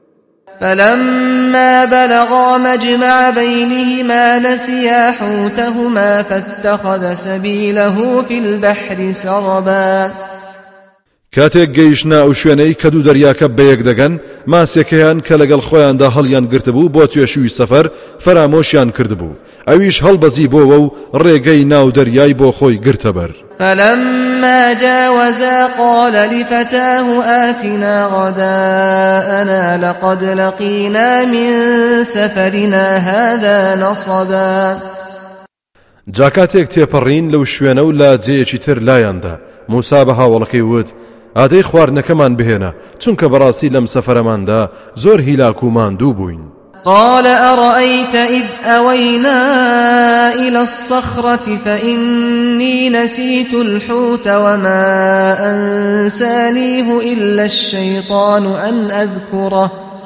فلما بلغا مجمع بينهما نسيا حوتهما فاتخذ سبيله في البحر سربا. کاتێک گەیشتە ئەو شوێنەی کە دوو دەریاکە بەیەک دەگەن ماسێکەیان کە لەگەڵ خۆیاندا هەڵیان گرتبوو بۆ توێشووی سەفەر فەرامۆشیان کردبوو ئەویش هەڵبەزی بۆەوە و ڕێگەی ناو دەریای بۆ خۆی گرتەبەر. فلما جاوزا قال لفتاه آتنا غداءنا لقد لقينا من سفرنا هذا نصبا. جاکاتێک تێپەڕین لەو شوێنە و لا جێیەکی تر لایاندا موسا بە هاوڵەکەی وت ئادەی خواردنەکەمان بهێنە چونکە بەڕاستی لەم سەفەرەماندا زۆر هیلاک و ماندوو بووین. قال أرأيت إذ أوينا إلى الصخرة فإني نسيت الحوت وما أنسانيه إلا الشيطان أن أذكره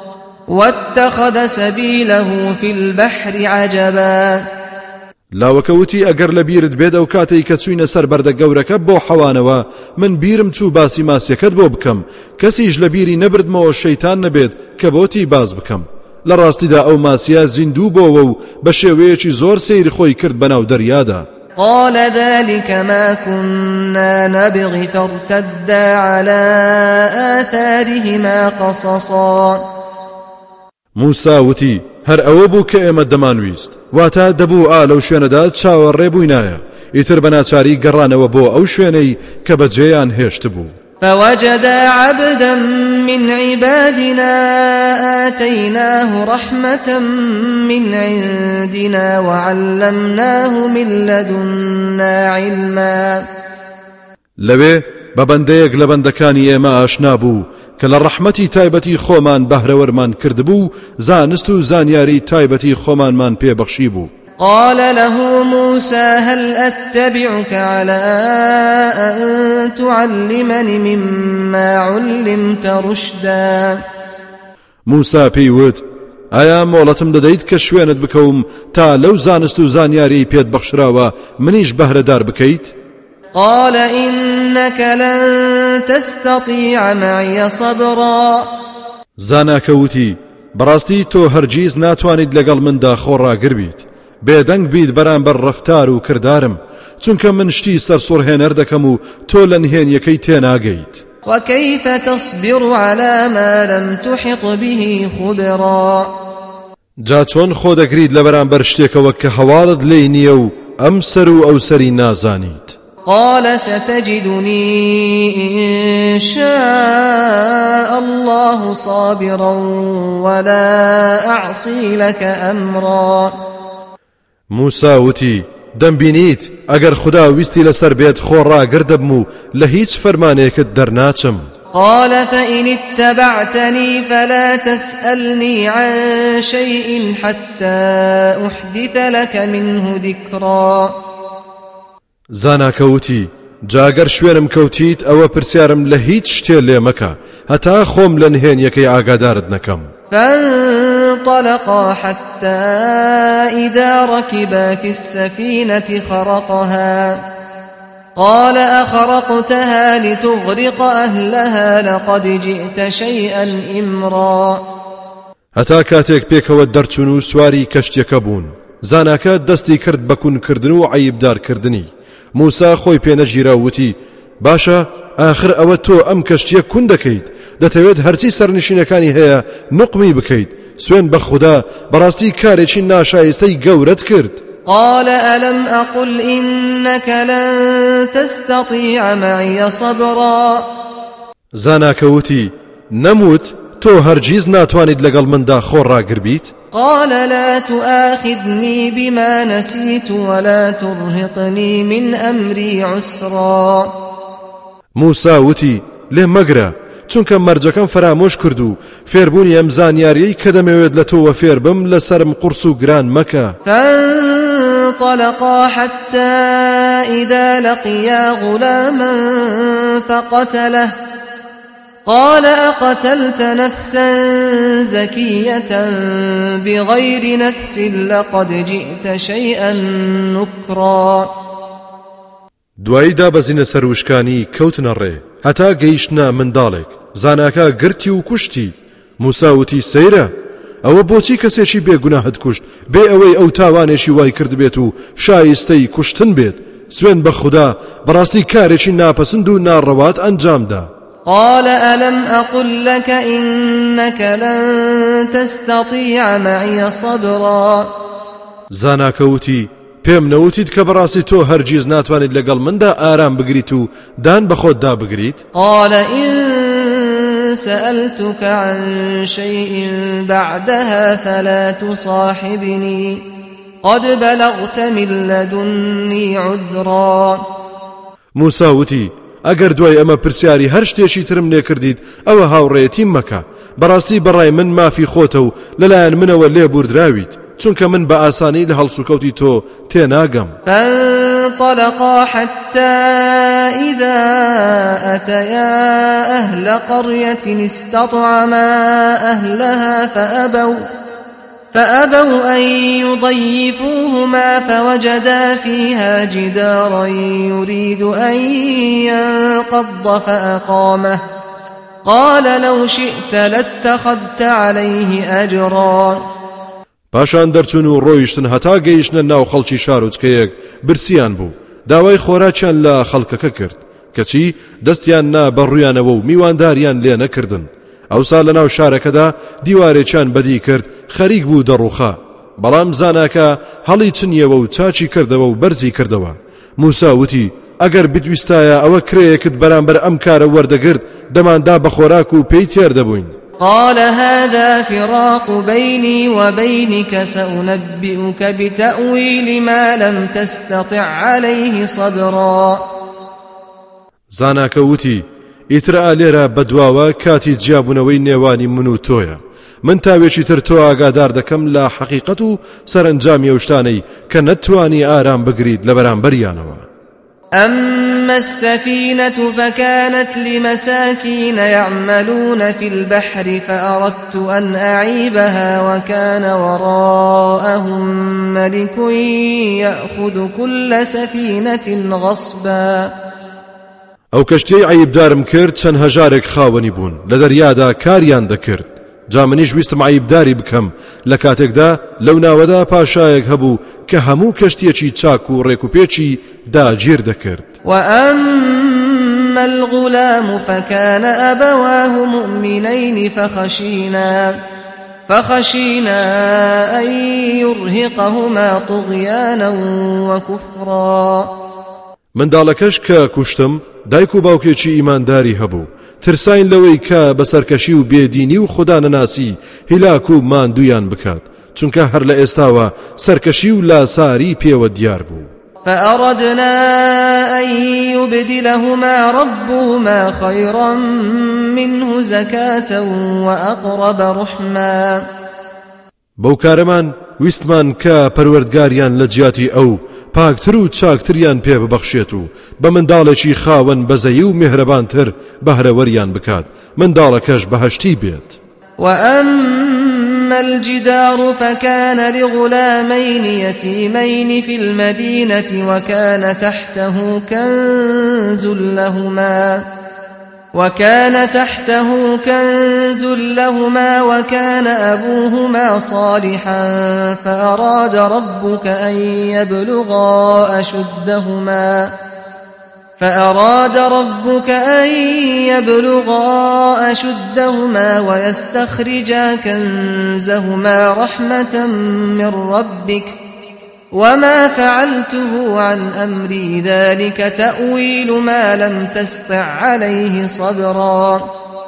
واتخذ سبيله في البحر عجبا لاوەکەوتی ئەگەر لە بیرت بێت ئەو کاتەی کە چووینە سەر بەردە گەورەکە بۆ حەوانەوە من بیرم چوو باسی ماسیەکەت بۆ بکەم کەسیش لە بیری نەبردمەوە شەیتان نەبێت کە بۆتی باز بکەم لە ڕاستیدا ئەو ماسیە زیندوو بۆەوە و بە شێوەیەکی زۆر سەیری خۆی کرد بەناو دەریادا. قال ذلك ما كنا نبغي فارتدا على آثارهما قصصا موسا وتی هەر ئەوە بوو کە ئێمە دەمانویست واتە دەبوو ئا لەو شوێنەدا چاوەڕێبووینایە ئیتر بەناچاری گەڕانەوە بۆ ئەو شوێنەی کە بەجێیان هێشت بوو. فوجدا عبدا من عبادنا آتيناه رحمة من عندنا وعلمناه من لدنا علما لەوێ بە بەندەیەک لە بەندەکانی ئێمە ئاشنا بوو کە لە ڕەحمەتی تایبەتی خۆمان بەهرەوەرمان کردبوو زانست و زانیاری تایبەتی خۆمانمان پێبەخشی بوو. قال له موسى هل أتبعك على أن تعلمني مما علمت رشدا موسا پێیوت ئایا مۆڵەتم دەدەیت کە شوێنت بکەوم تا لەو زانست و زانیاری پێت بەخشراوە منیش بەهرەدار بکەیت؟ قال إنك لن تستطيع معي صبرا زاناکەوتی بەڕاستی تۆ هەرگیز ناتوانیت لەگەڵ مندا خۆڕاگر بیت بێدەنگ بیت بەرامبەر ڕەفتار و کردارم چونکە من شتی سەرسوڕهێنەر دەکەم و تۆ لە نهێنیەکەی تێناگەیت. وكيف تصبر على ما لم تحط به خبرا جا چۆن خۆ دەگریت لە بەرامبەر شتێکەوە کە هەواڵت لێی نییە و ئەم سەر و ئەو سەری نازانیت؟ قال ستجدني إن شاء الله صابرا ولا أعصي لك أمرا موسا وتی دەمبینیت ئەگەر خدا ویستی لەسەر بێت خۆڕاگر دەبم و لە هیچ فەرمانێکت دەرناچم. قال فإن اتبعتني فلا تسألني عن شيء حتى أحدث لك منه ذكرا زاناکەوتی جاگەر شوێنم کەوتیت ئەوە پرسیارم لە هیچ شتێ لێ مەکە هەتا خۆم لە نهێنیەکەی ئاگادارت نەکەم. فانطلقا حتى إذا ركبا في السفينة خرقها قال أخرقتها لتغرق أهلها لقد جئت شيئا إمرا هەتا کاتێک پێکەوە دەرچوون و سواری کەشتیەکە بوون زاناکە دەستی کرد بەکون کردن و عیبدارکردنی. موسا خۆی پێنەگیرا وتی باشە ئاخر ئەوە تۆ ئەم کەشتیە کون دەکەیت دەتەوێت هەرچی سەرنشینەکانی هەیە نوقمی بکەیت سوێن بە خوددا بەڕاستی کارێکی ناشایستەی گەورەت کرد. قال ألم أقل إنك لن تستطيع معي صبرا زاناکەوتی نەموت تۆ هەرگیز ناتوانیت لەگەڵ مندا خۆڕاگر بیت؟ قال لا تؤاخذني بما نسيت ولا ترهقني من أمري عسرا موسا وتی لێ مەگرە چونکە مەرجەکەم فرامۆش کرد و فێربوونی ئەم زانیاریەی کە دەمەوێت لە تۆوە فێر بم لەسرم قورس و گران مەکە. فانطلقا حتى إذا لقيا غلاما فقتله قال أقتلت نفسا زكية بغير نفس لقد جئت شيئا نكرا دوایی دابەزینە سەر وشکانی کەوتنە ڕێ هەتا گەیشتنە منداڵێک زاناکە گرتی و کوشتی. موسا وتی سەیرە ئەوە بۆچی کەسێکی بێگوناهت کوشت بێ ئەوەی ئەو تاوانێکی وای کرد بێت و شایستەی کوشتن بێت سوێن بە خوددا بەڕاستی کارێکی ناپەسند و ناڕەوات ئەنجامدا. قال ألم أقل لك إنك لن تستطيع معي صبرا زاناکەوتی پێم نەوتیت کە بەڕاستی تۆ هەرگیز ناتوانیت لەگەڵ مندا ئارام بگریت و دان بە خۆتدا بگریت؟ قال إن سألتك عن شيء بعدها فلا تصاحبني قد بلغت من لدني عذرا موسا وتی ئەگەر دوای ئەمە پرسیاری هەر شتێکی ترم لێ کردیت ئەوە هاوڕێیەتیم مەکە بەڕاستی بەڕای من مافی خۆتە و لەلایەن منەوە لێ بوردراویت چونکە من بە ئاسانی لە هەڵسوکەوتی تۆ تێناگەم. فانطلقا حتى إذا أتيا أهل قرية استطعما أهلها فأبوا فأبوا أن يضيفوهما فوجدا فيها جدارا يريد أن ينقض فأقامه قال لو شئت لاتخذت عليه أجرا. پاشان دەرچون و ڕۆیشتن هەتا گەیشتنە ناو خەڵکی شارۆچکەیەک برسیان بوو. داوای خۆراکیان لە خەڵکەکە کرد کەچی دەستیان نا بەڕوویانەوە و میوانداریان لێ نەکردن. ئەوسا لە ناو شارەکەدا دیوارێکیان بەدی کرد خەریک بوو دەڕووخا. بەڵام زاناکە هەڵی چنیەوە و چاچی کردەوە و بەرزی کردەوە. موسا وتی ئەگەر بدویستایە ئەوە کرێیەکت بەرامبەر ئەم کارە وەردەگرت دەماندا بە خۆراک و پێی تێر دەبووین. قال هذا فراق بيني وبينك سأنبئك بتأويل ما لم تستطع عليه صبرا. زاناکە وتی ئیتر ئالێرە بەدواوە کاتی جیابوونەوەی نێوانی من و تۆیە. من تاوێکی تر تۆ ئاگادار دەکەم لە حەقیقەت و سەرنجامی ئەو شتانەی کە نەتوانی ئارام بگریت لە بەرامبەریانەوە. أما السفينة فكانت لمساكين يعملون في البحر فأردت أن أعيبها وكان وراءهم ملك يأخذ كل سفينة غصبا. ئەو کەشتەی عیبدارم کرد چەند هەژارێک خاوەنی بوون لە دەریادا کاریان دەکرد. جا منیش ویستم عیبداری بکەم لە کاتێکدا لەو ناوەدا پاشایەک هەبوو کە هەموو کەشتیەکی چاک و ڕێکوپێکی داگیر دەکرد. وأما الغلام فكان أبواه مؤمنين فخشينا فخشينا أن يرهقهما طغيانا وكفرا. منداڵەکەش کە کوشتم دایک و باوکێکی ئیمانداری هەبوو. ترساین لەوەی کە بەسەرکەشی و بێدینی و خوددا نەناسی هیلاک و ماندویان بکات چونکە هەر لە ئێستاوە سەرکەشی و لاساری پێوە دیار بوو. فأردنا أن يبدلهما ربهما خيرا منه زكاة وأقرب رحما. بەو کارەمان ویستمان کە پەروەردگاریان لە جیاتی ئەو پاکتر و چاکتریان پێ ببەخشێت و بە منداڵێکی خاوەن بەزەیی و میهرەبانتر بەهرەوەریان بکات منداڵەکەش بەهەشتی بێت. وأما الجدار فكان لغلامين يتيمين في المدينة وكان تحته كنز لهما وكان تحته كنز لهما وكان أبوهما صالحا فأراد ربك أن يبلغا أشدهما فأراد ربك أن يبلغا أشدهما ويستخرجا كنزهما رحمة من ربك وما فعلته عن أمري ذلك تأويل ما لم تستع عليه صبرا.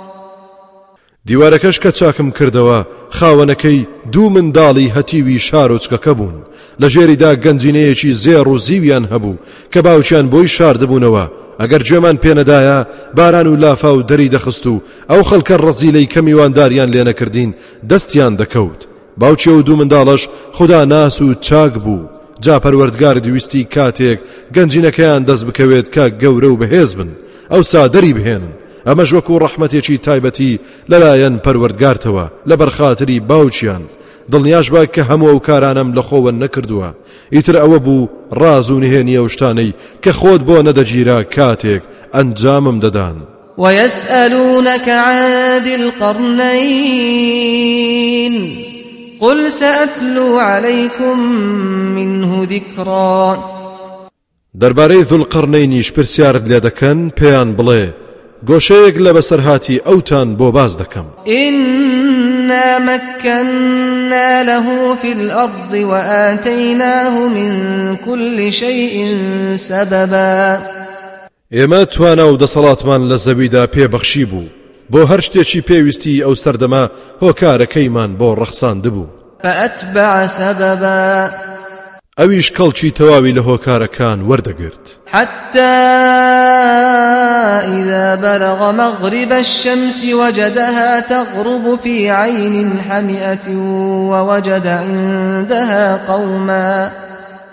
دیوارەکەش کە چاکم کردەوە خاوەنەکەی دوو منداڵی هەتیوی شارۆچکەکە بوون. لە ژێریدا گەنجینەیەکی زێڕ و زیویان هەبوو کە باوچیان بۆی شاردبوونەوە. ئەگەر گوێمان پێنەدایە باران و لافا و دەری دەخست و ئەو خەڵکە ڕەزیلەی کە میوانداریان لێ نەکردین دەستیان دەکەوت. باوچێ و دوو منداڵش خوددا ناس و چاک بوو. جا پەروەردگار دویستی کاتێک گەنجینەکەیان دەست بکەوێت کە گەورە و بەهێز بن ئەوسا دەری بهێنن. ئەمەش وەکو ڕەحمەتێکی تایبەتی لەلایەن پەروەردگارتەوە لەبەر خاتری باوچیان. دڵنیاش بە کە هەموو ئەو کارانم لە خۆوە نەکردووە. ئیتر ئەوە بوو ڕاز و نهێنی ئەو شتانەی کە خۆت بۆ نەدەگیرا کاتێک ئەنجامم دەدان. ويسألونك عن ذي القرنين قل سأتلو عليكم منه ذكرا. دەربارەی ذوالقەرنەینیش پرسیارت لێ دەکەن پێیان بڵێ گۆشەیەک لە بەسەرهاتی ئەوتان بۆ باز دەکەم. إنا مكنا له في الأرض وآتيناه من كل شيء سببا. ئێمە توانا و دەسەڵاتمان لە زەویدا پێبەخشی بوو بۆ هەر شتێکی پێویستی ئەو سەردەما هۆکارەکەیمان بۆ ڕەخساندبوو. فأتبع سببا. ئەویش کەڵکی تەواوی لە هۆکارەکان وەردەگرت. حتى إذا بلغ مغرب الشمس وجدها تغرب في عين حمئة ووجد عندها قوما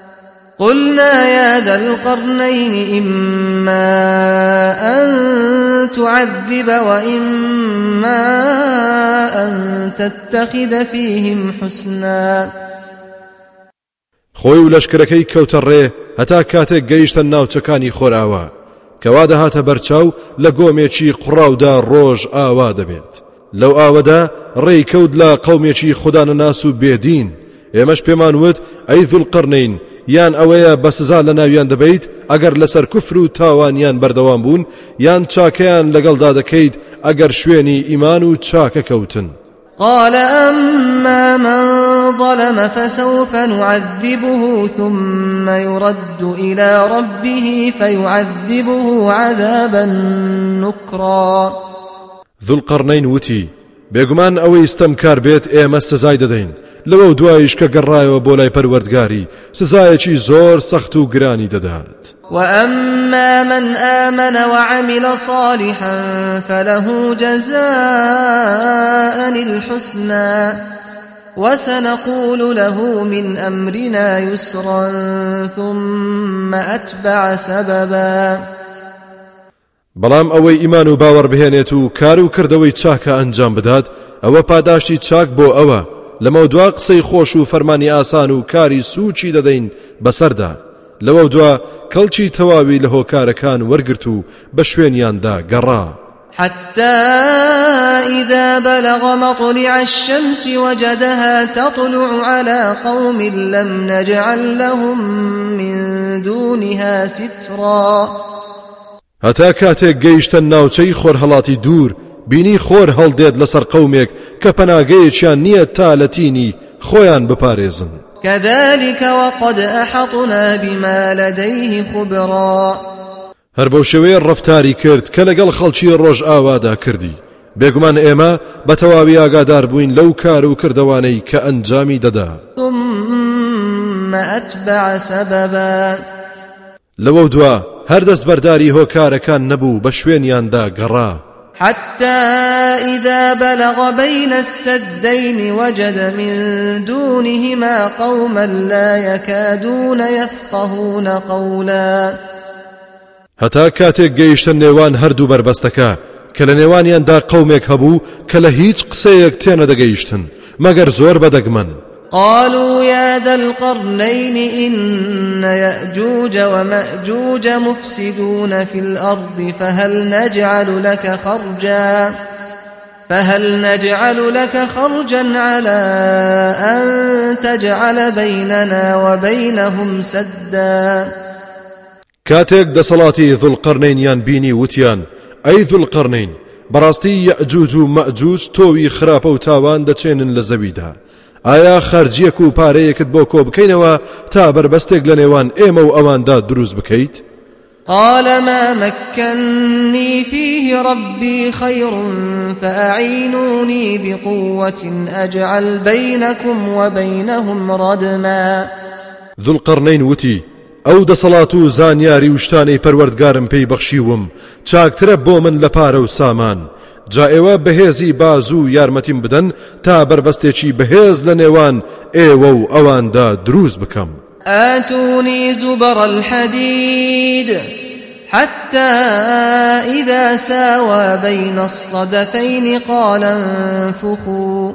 قلنا يا ذا القرنين إما أن تعذب وإما أن تتخذ فيهم حسنا. خۆی و لەشکرەکەی کەوتە ڕێ هەتا کاتێک گەیشتە ناوچەکانی خۆراوە کەوا دەهاتە بەرچاو لە گۆمێکی قوڕاودا ڕۆژ ئاوا دەبێت. لەو ئاوەدا ڕێی کەوت لە قەومێکی خودانەناس و بێدین. ئێمەش پێمان وت ئەی ذوڵقەرنەین یان ئەوەیە بە سزا لە ناویان دەبیت ئەگەر لەسەر کوفر و تاوانیان بەردەوام بوون یان چاکەیان لەگەڵدا دەکەیت ئەگەر شوێنی ئیمان و چاکە کەوتن. قال أما من ظلم فسوف نعذبه ثم يرد إلى ربه فيعذبه عذابا نكرا. ذو القرنين وتي بێگومان ئەوەی استەمکار بێت ئێمە سزای دەدەین لەوە دوایش کە گەڕایەوە بۆ لای پەروەردگاری سزایەکی زۆر سەخت و گرانی دەدات. وأما من آمن وعمل صالحا فله جزاء الحسنى وسنقول له من أمرنا يسرا ثم أتبع سببا. بەڵام ئەوەی ئیمان و باوەڕ بهێنێت و کار و کردەوەی چاکە ئەنجام بدات ئەوە پاداشتی چاک بۆ ئەوە لەمە دوا قسەی خۆش و فەرمانی ئاسان و کاری سوچی دەدەین بەسەردا لەوە دوا کەڵکی تەواوی لە هۆکارەکان وەرگرت و بە شوێنیاندا گەڕا. حتى إذا بلغ مطلع الشمس وجدها تطلع على قوم لم نجعل لهم من دونها سترا. هەتا کاتێک گەیشتە ناوچەی خۆر هەڵاتی دوور بینی خۆر هەڵدێت لەسەر قەومێک کە پەناگەیەکیان نییە تا لە تینی خۆیان بپارێزن. كذلك وقد أحطنا بما لديه خبرا. هەر بەو شێوەیە ڕەفتاری کرد کە لەگەڵ خەڵکی ڕۆژ ئاوادا کردی. بێگومان ئێمە بە تەواوی ئاگادار بووین لەو کار و کردەوانەی کە ئەنجامی دەدا. ثم أتبع سببا. لەوە دوا هەر دەستبەرداری هۆکارەکان نەبوو بە شوێنیاندا گەڕا. حتى إذا بلغ بين السدين وجد من دونهما قوما لا يكادون يفقهون قولا. هەتا کاتێک گەیشتە نێوان هەردوو بربەستەکە کە لە نێوانیاندا قەومێک هەبوو کە لە هیچ قسەیەک تێنە دەگەیشتن مەگەر زۆر بەدەگمەن. قالوا يا ذا القرنين إن يأجوج ومأجوج مفسدون في الأرض فهل نجعل لك خرجا فهل نجعل لك خرجا على أن تجعل بيننا وبينهم سدا. كاتێک دەسەڵاتی ذوڵقەرنەینیان بینی وتیان ئەی ذوڵقەرنەین بەڕاستی یەئجوج و مەئجوج تۆوی خراپە و تاوان دەچێنن لە زەویدا ئایا خەرجیەک و پارەیەکت بۆ کۆ بکەینەوە تا بربەستێک لە نێوان ئێمە و ئەواندا دروست بکەیت؟ قال ما مكنني فيه ربي خير فأعينوني بقوة أجعل بينكم وبينهم ردما. ذو القرنين وتي ئەو دەسەڵات و زانیاری و شتانەی پەروەردگارم پێی بەخشیوم چاکترە بۆ من لە پارە و سامان جا ئێوە بەهێزی باز و یارمەتیم بدەن تا بربەستێکی بەهێز لە نێوان ئێوە و ئەواندا دروست بکەم. آتوني زبر الحديد حتى إذا ساوى بين الصدفين قال انفخوا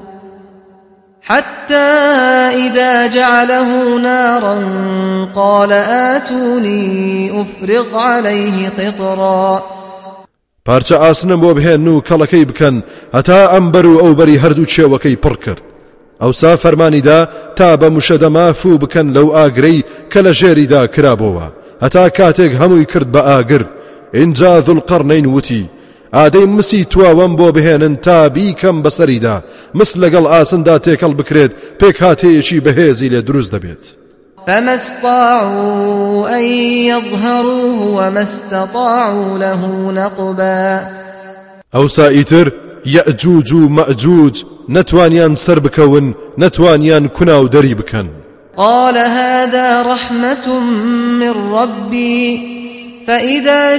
حتى إذا جعله نارا قال آتوني أفرغ عليه قطرا. پارچە ئاسنم بۆ بهێن و کەڵەکەی بکەن هەتا ئەمبەر و ئەوبەری هەردوو چێوەکەی پڕ کرد. ئەوسا فەرمانیدا تا بە موشەدەما فوو بکەن لەو ئاگرەی کە لە ژێریدا کرابەوە هەتا کاتێک هەمووی کرد بە ئاگر. اینجا ذوڵقەرنەین وتی ئادەی مسی تواوەم بۆ بهێنن تا بیکەم بەسەریدا مس لەگەڵ ئاسندا تێکەڵ بکرێت پێک هاتەیەکی بەهێزی لێ دروست دەبێت. فما استطاعوا أن يظهروه وما استطاعوا له نقبا. ئەوسا ئیتر یەئجوج و مەئجوج نەتوانیان سەر بکەون نەتوانیان کوناو دەری بکەن. قال هذا رحمة من ربي فإذا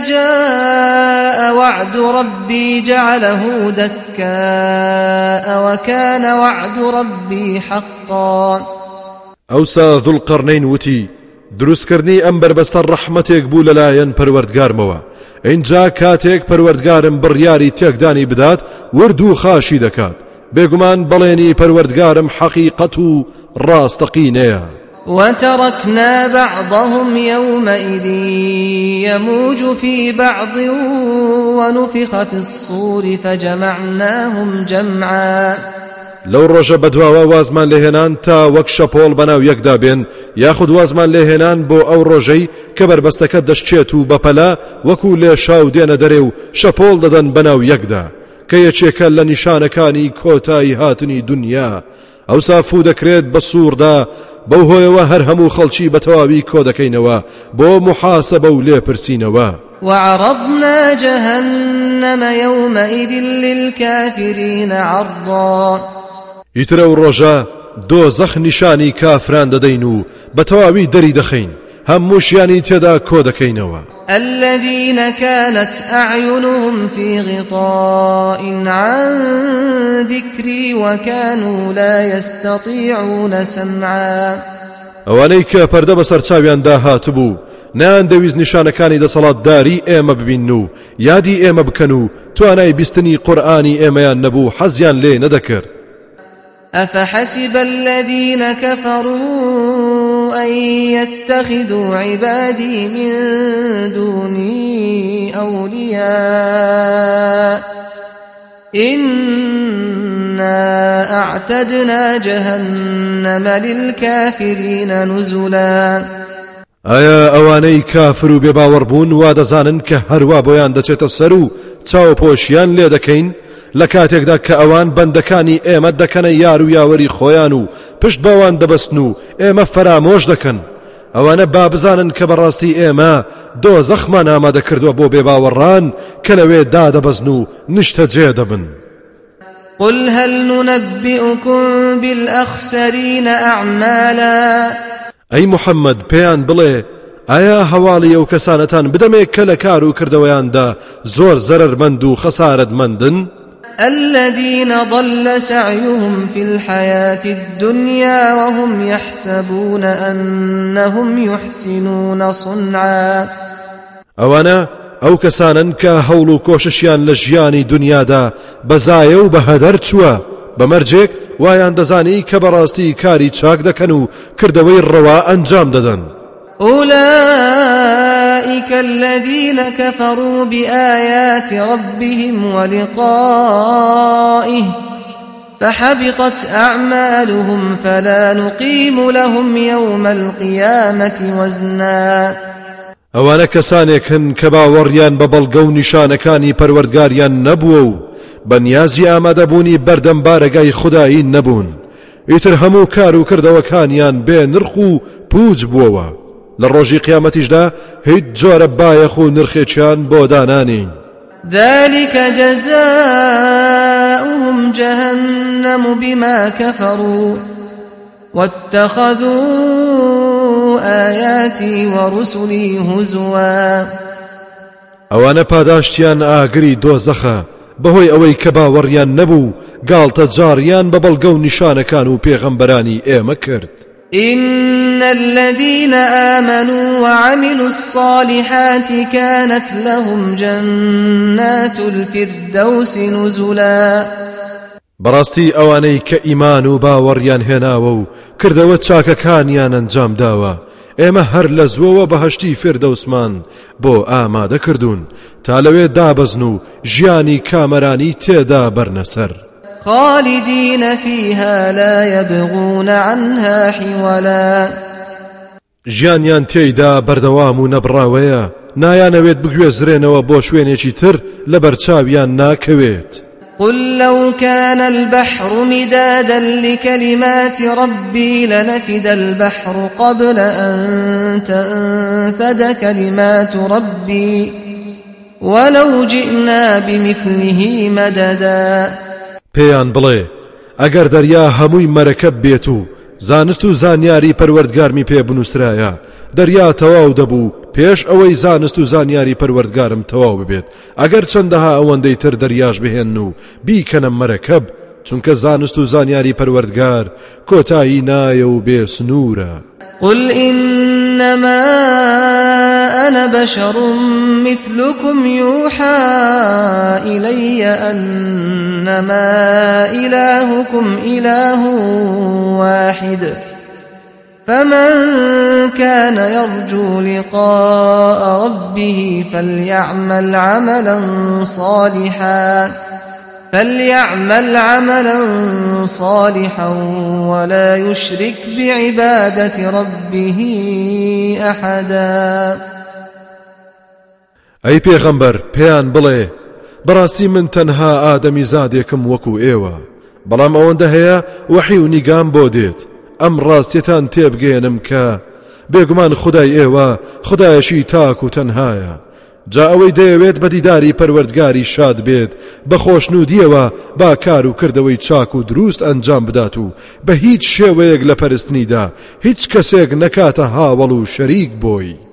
جاء وعد ربي جعله دكاء وكان وعد ربي حقا. ئەوسا ذوڵقەرنەین وتی دروستکردنی ئەم بربەستە ڕەحمەتێک بوو لەلایەن پەروەردگارمەوە اینجا کاتێک پەروەردگارم بڕیاری تێکدانی بدات ورد و خاشی دەکات بێگومان بەڵێنی پەروەردگارم حەقیقەت و ڕاستەقینەیە. وتركنا بعضهم يومئذ يموج في بعض ونفخ في الصور فجمعناهم جمعا. لەو ڕۆژە بەدواوە وازمان لێهێنان تا وەک شەپۆڵ بەناو یەکدا بێن یاخود وازمان لێهێنان بۆ ئەو ڕۆژەی کە بربەستەکە دەشتێت و بەپەلا وەکو لێ شاو دێنە دەرێ و شەپۆڵ دەدەن بەناو یەکدا کە یەکێکە لە نیشانەکانی کۆتایی هاتنی دنیا. ئەوسا فوو دەکرێت بە سووردا بەو هۆیەوە هەر هەموو خەڵکی بە تەواوی کۆ دەکەینەوە بۆ محاسەبە و لێپرسینەوە. وعرضنا جهنم يومئذ للكافرين عرضا. ئیترە و ڕۆژە دۆزەخ نیشانی کافران دەدەین و بە تەواوی دەری دەخەین هەمووشیانی تێدا کۆ دەکەینەوە. الذين كانت أعينهم في غطاء عن ذكري وكانوا لا يستطيعون سمعا. ئەوانەی کە پەردە بەسەر چاویاندا هاتبوو نان دەویست نیشانەکانی دەسەڵاتداری ئێمە ببین و یادی ئێمە بکەن و توانای بیستنی قورئانی ئێمەیان نەبوو حەزیان لێ نەدەکرد. أفحسب الذين كفروا أن يتخذوا عبادي من دوني أولياء إنا أعتدنا جهنم للكافرين نزلا. ئایا ئەوانەی کافر و بێباوەڕبوون وا دەزانن کە هەروە بۆیان دەچێتە سەر و چاوپۆشیان لێ دەکەین لە کاتێکدا کە ئەوان بەندەکانی ئێمە دەکەنە یار و یاوەری خۆیان و پشت بەوان دەبەستن و ئێمە فەرامۆش دەکەن. ئەوانە با بزانن کە بەڕاستی ئێمە دۆزەخمان ئامادە کردووە بۆ بێباوەڕان کە لەوێ دادەبەزن و نیشتەجێ دەبن. قل هل ننبئكم بالأخسرين أعمالا. ئەی محەممەد پێیان بڵێ ئایا هەواڵی ئەو کەسانەتان بدەمێ کە لە کار و کردەوەیاندا زۆر زەرەرمەند و خەسارەتمەندن؟ الذين ضل سعيهم في الحياة الدنيا وهم يحسبون أنهم يحسنون صنعا. ئەوانە ئەو کەسانن کە هەوڵ و کۆششیان لە ژیانی دنیادا بەزایە و بەهەدەر چووە بەمەرجێک وایان دەزانی کە بەڕاستی کاری چاک دەکەن و کردەوەی ڕەوا ئەنجام دەدەن. أولئك الذين كفروا بآيات ربهم ولقائه فحبطت أعمالهم فلا نقيم لهم يوم القيامة وزنا. ئەوانە کەسانێکن کە باوەڕیان بە بەڵگە و نیشانەکانی پەروەردگاریان نەبووە و بەنیازی ئامادەبوونی بەردەم بارەگای خودایی نەبوون ئیتر هەموو کار و کردەوەکانیان بێ نرخ و پوچ بووەوە لە ڕۆژی قیامەتیشدا هیچ جۆرە بایەخ و نرخێکیان بۆ دانانین. ذلك جزاؤهم جهنم بما كفروا واتخذوا آياتي ورسلي هزوا. ئەوانە پاداشتیان ئاگری دۆزەخە بەهۆی ئەوەی کە باوەڕیان نەبوو گاڵتە جاڕیان بە بەڵگە و نیشانەکان و پێغەمبەرانی ئێمە کرد. إن الذين آمنوا وعملوا الصالحات كانت لهم جنات الفردوس نزلا. بەڕاستی ئەوانەی کە ئیمان و باوەڕیان هێناوە و کردەوە چاکەکانیان ئەنجام داوە ئێمە هەر لە زووەوە بەهەشتی فردەوسمان بۆ ئامادە کردوون تا لەوێ دابەزن و ژیانی کامەرانی تێدا بەرنەسەر. خالدين فيها لا يبغون عنها حولا. ژیانیان تێیدا بەردەوام و نەبڕاوەیە نایانەوێت بگوێزرێنەوە بۆ شوێنێکی تر لە بەرچاویان ناکەوێت. قل لو كان البحر مدادا لكلمات ربي لنفد البحر قبل أن تنفد كلمات ربي ولو جئنا بمثله مددا. پێیان بڵێ ئەگەر دەریا هەمووی مەرەکەب بێت و زانست و زانیاری پەروەردگارمی پێ بنووسرایە دەریا تەواو دەبوو پێش ئەوەی زانست و زانیاری پەروەردگارم تەواو ببێت ئەگەر چەندەها ئەوەندەی تر دەریاش بهێن و بیکەنە مەرەکەب چونکە زانست و زانیاری پەروەردگار کۆتایی نایە و بێ سنوورە. قل إنما أنا بشر مثلكم يوحى إلي أنما إلهكم إله واحد فمن كان يرجو لقاء ربه فليعمل عملا صالحا فليعمل عملا صالحا ولا يشرك بعبادة ربه أحدا. أي پیغمبر پیان بڵێ بەڕاستی من تەنها ئادەمی زادێکم وەکو ئێوە بەڵام ئەوەندە هەیە وحی و نیگام بۆ دێت ئەم ڕاستیەتان تێبگێنم کە بێگومان خودای ئێوە خودایەشی تاک و تەنهایە جا ئەوەی دەیەوێت بە دیداری پەروەردگاری شاد بێت بە خۆشنودیەوە با کار و کردەوەی چاک و دروست ئەنجام بدات و بە هیچ شێوەیەک لە پەرستنیدا هیچ کەسێک نەکاتە هاوڵ و شەریک بۆی.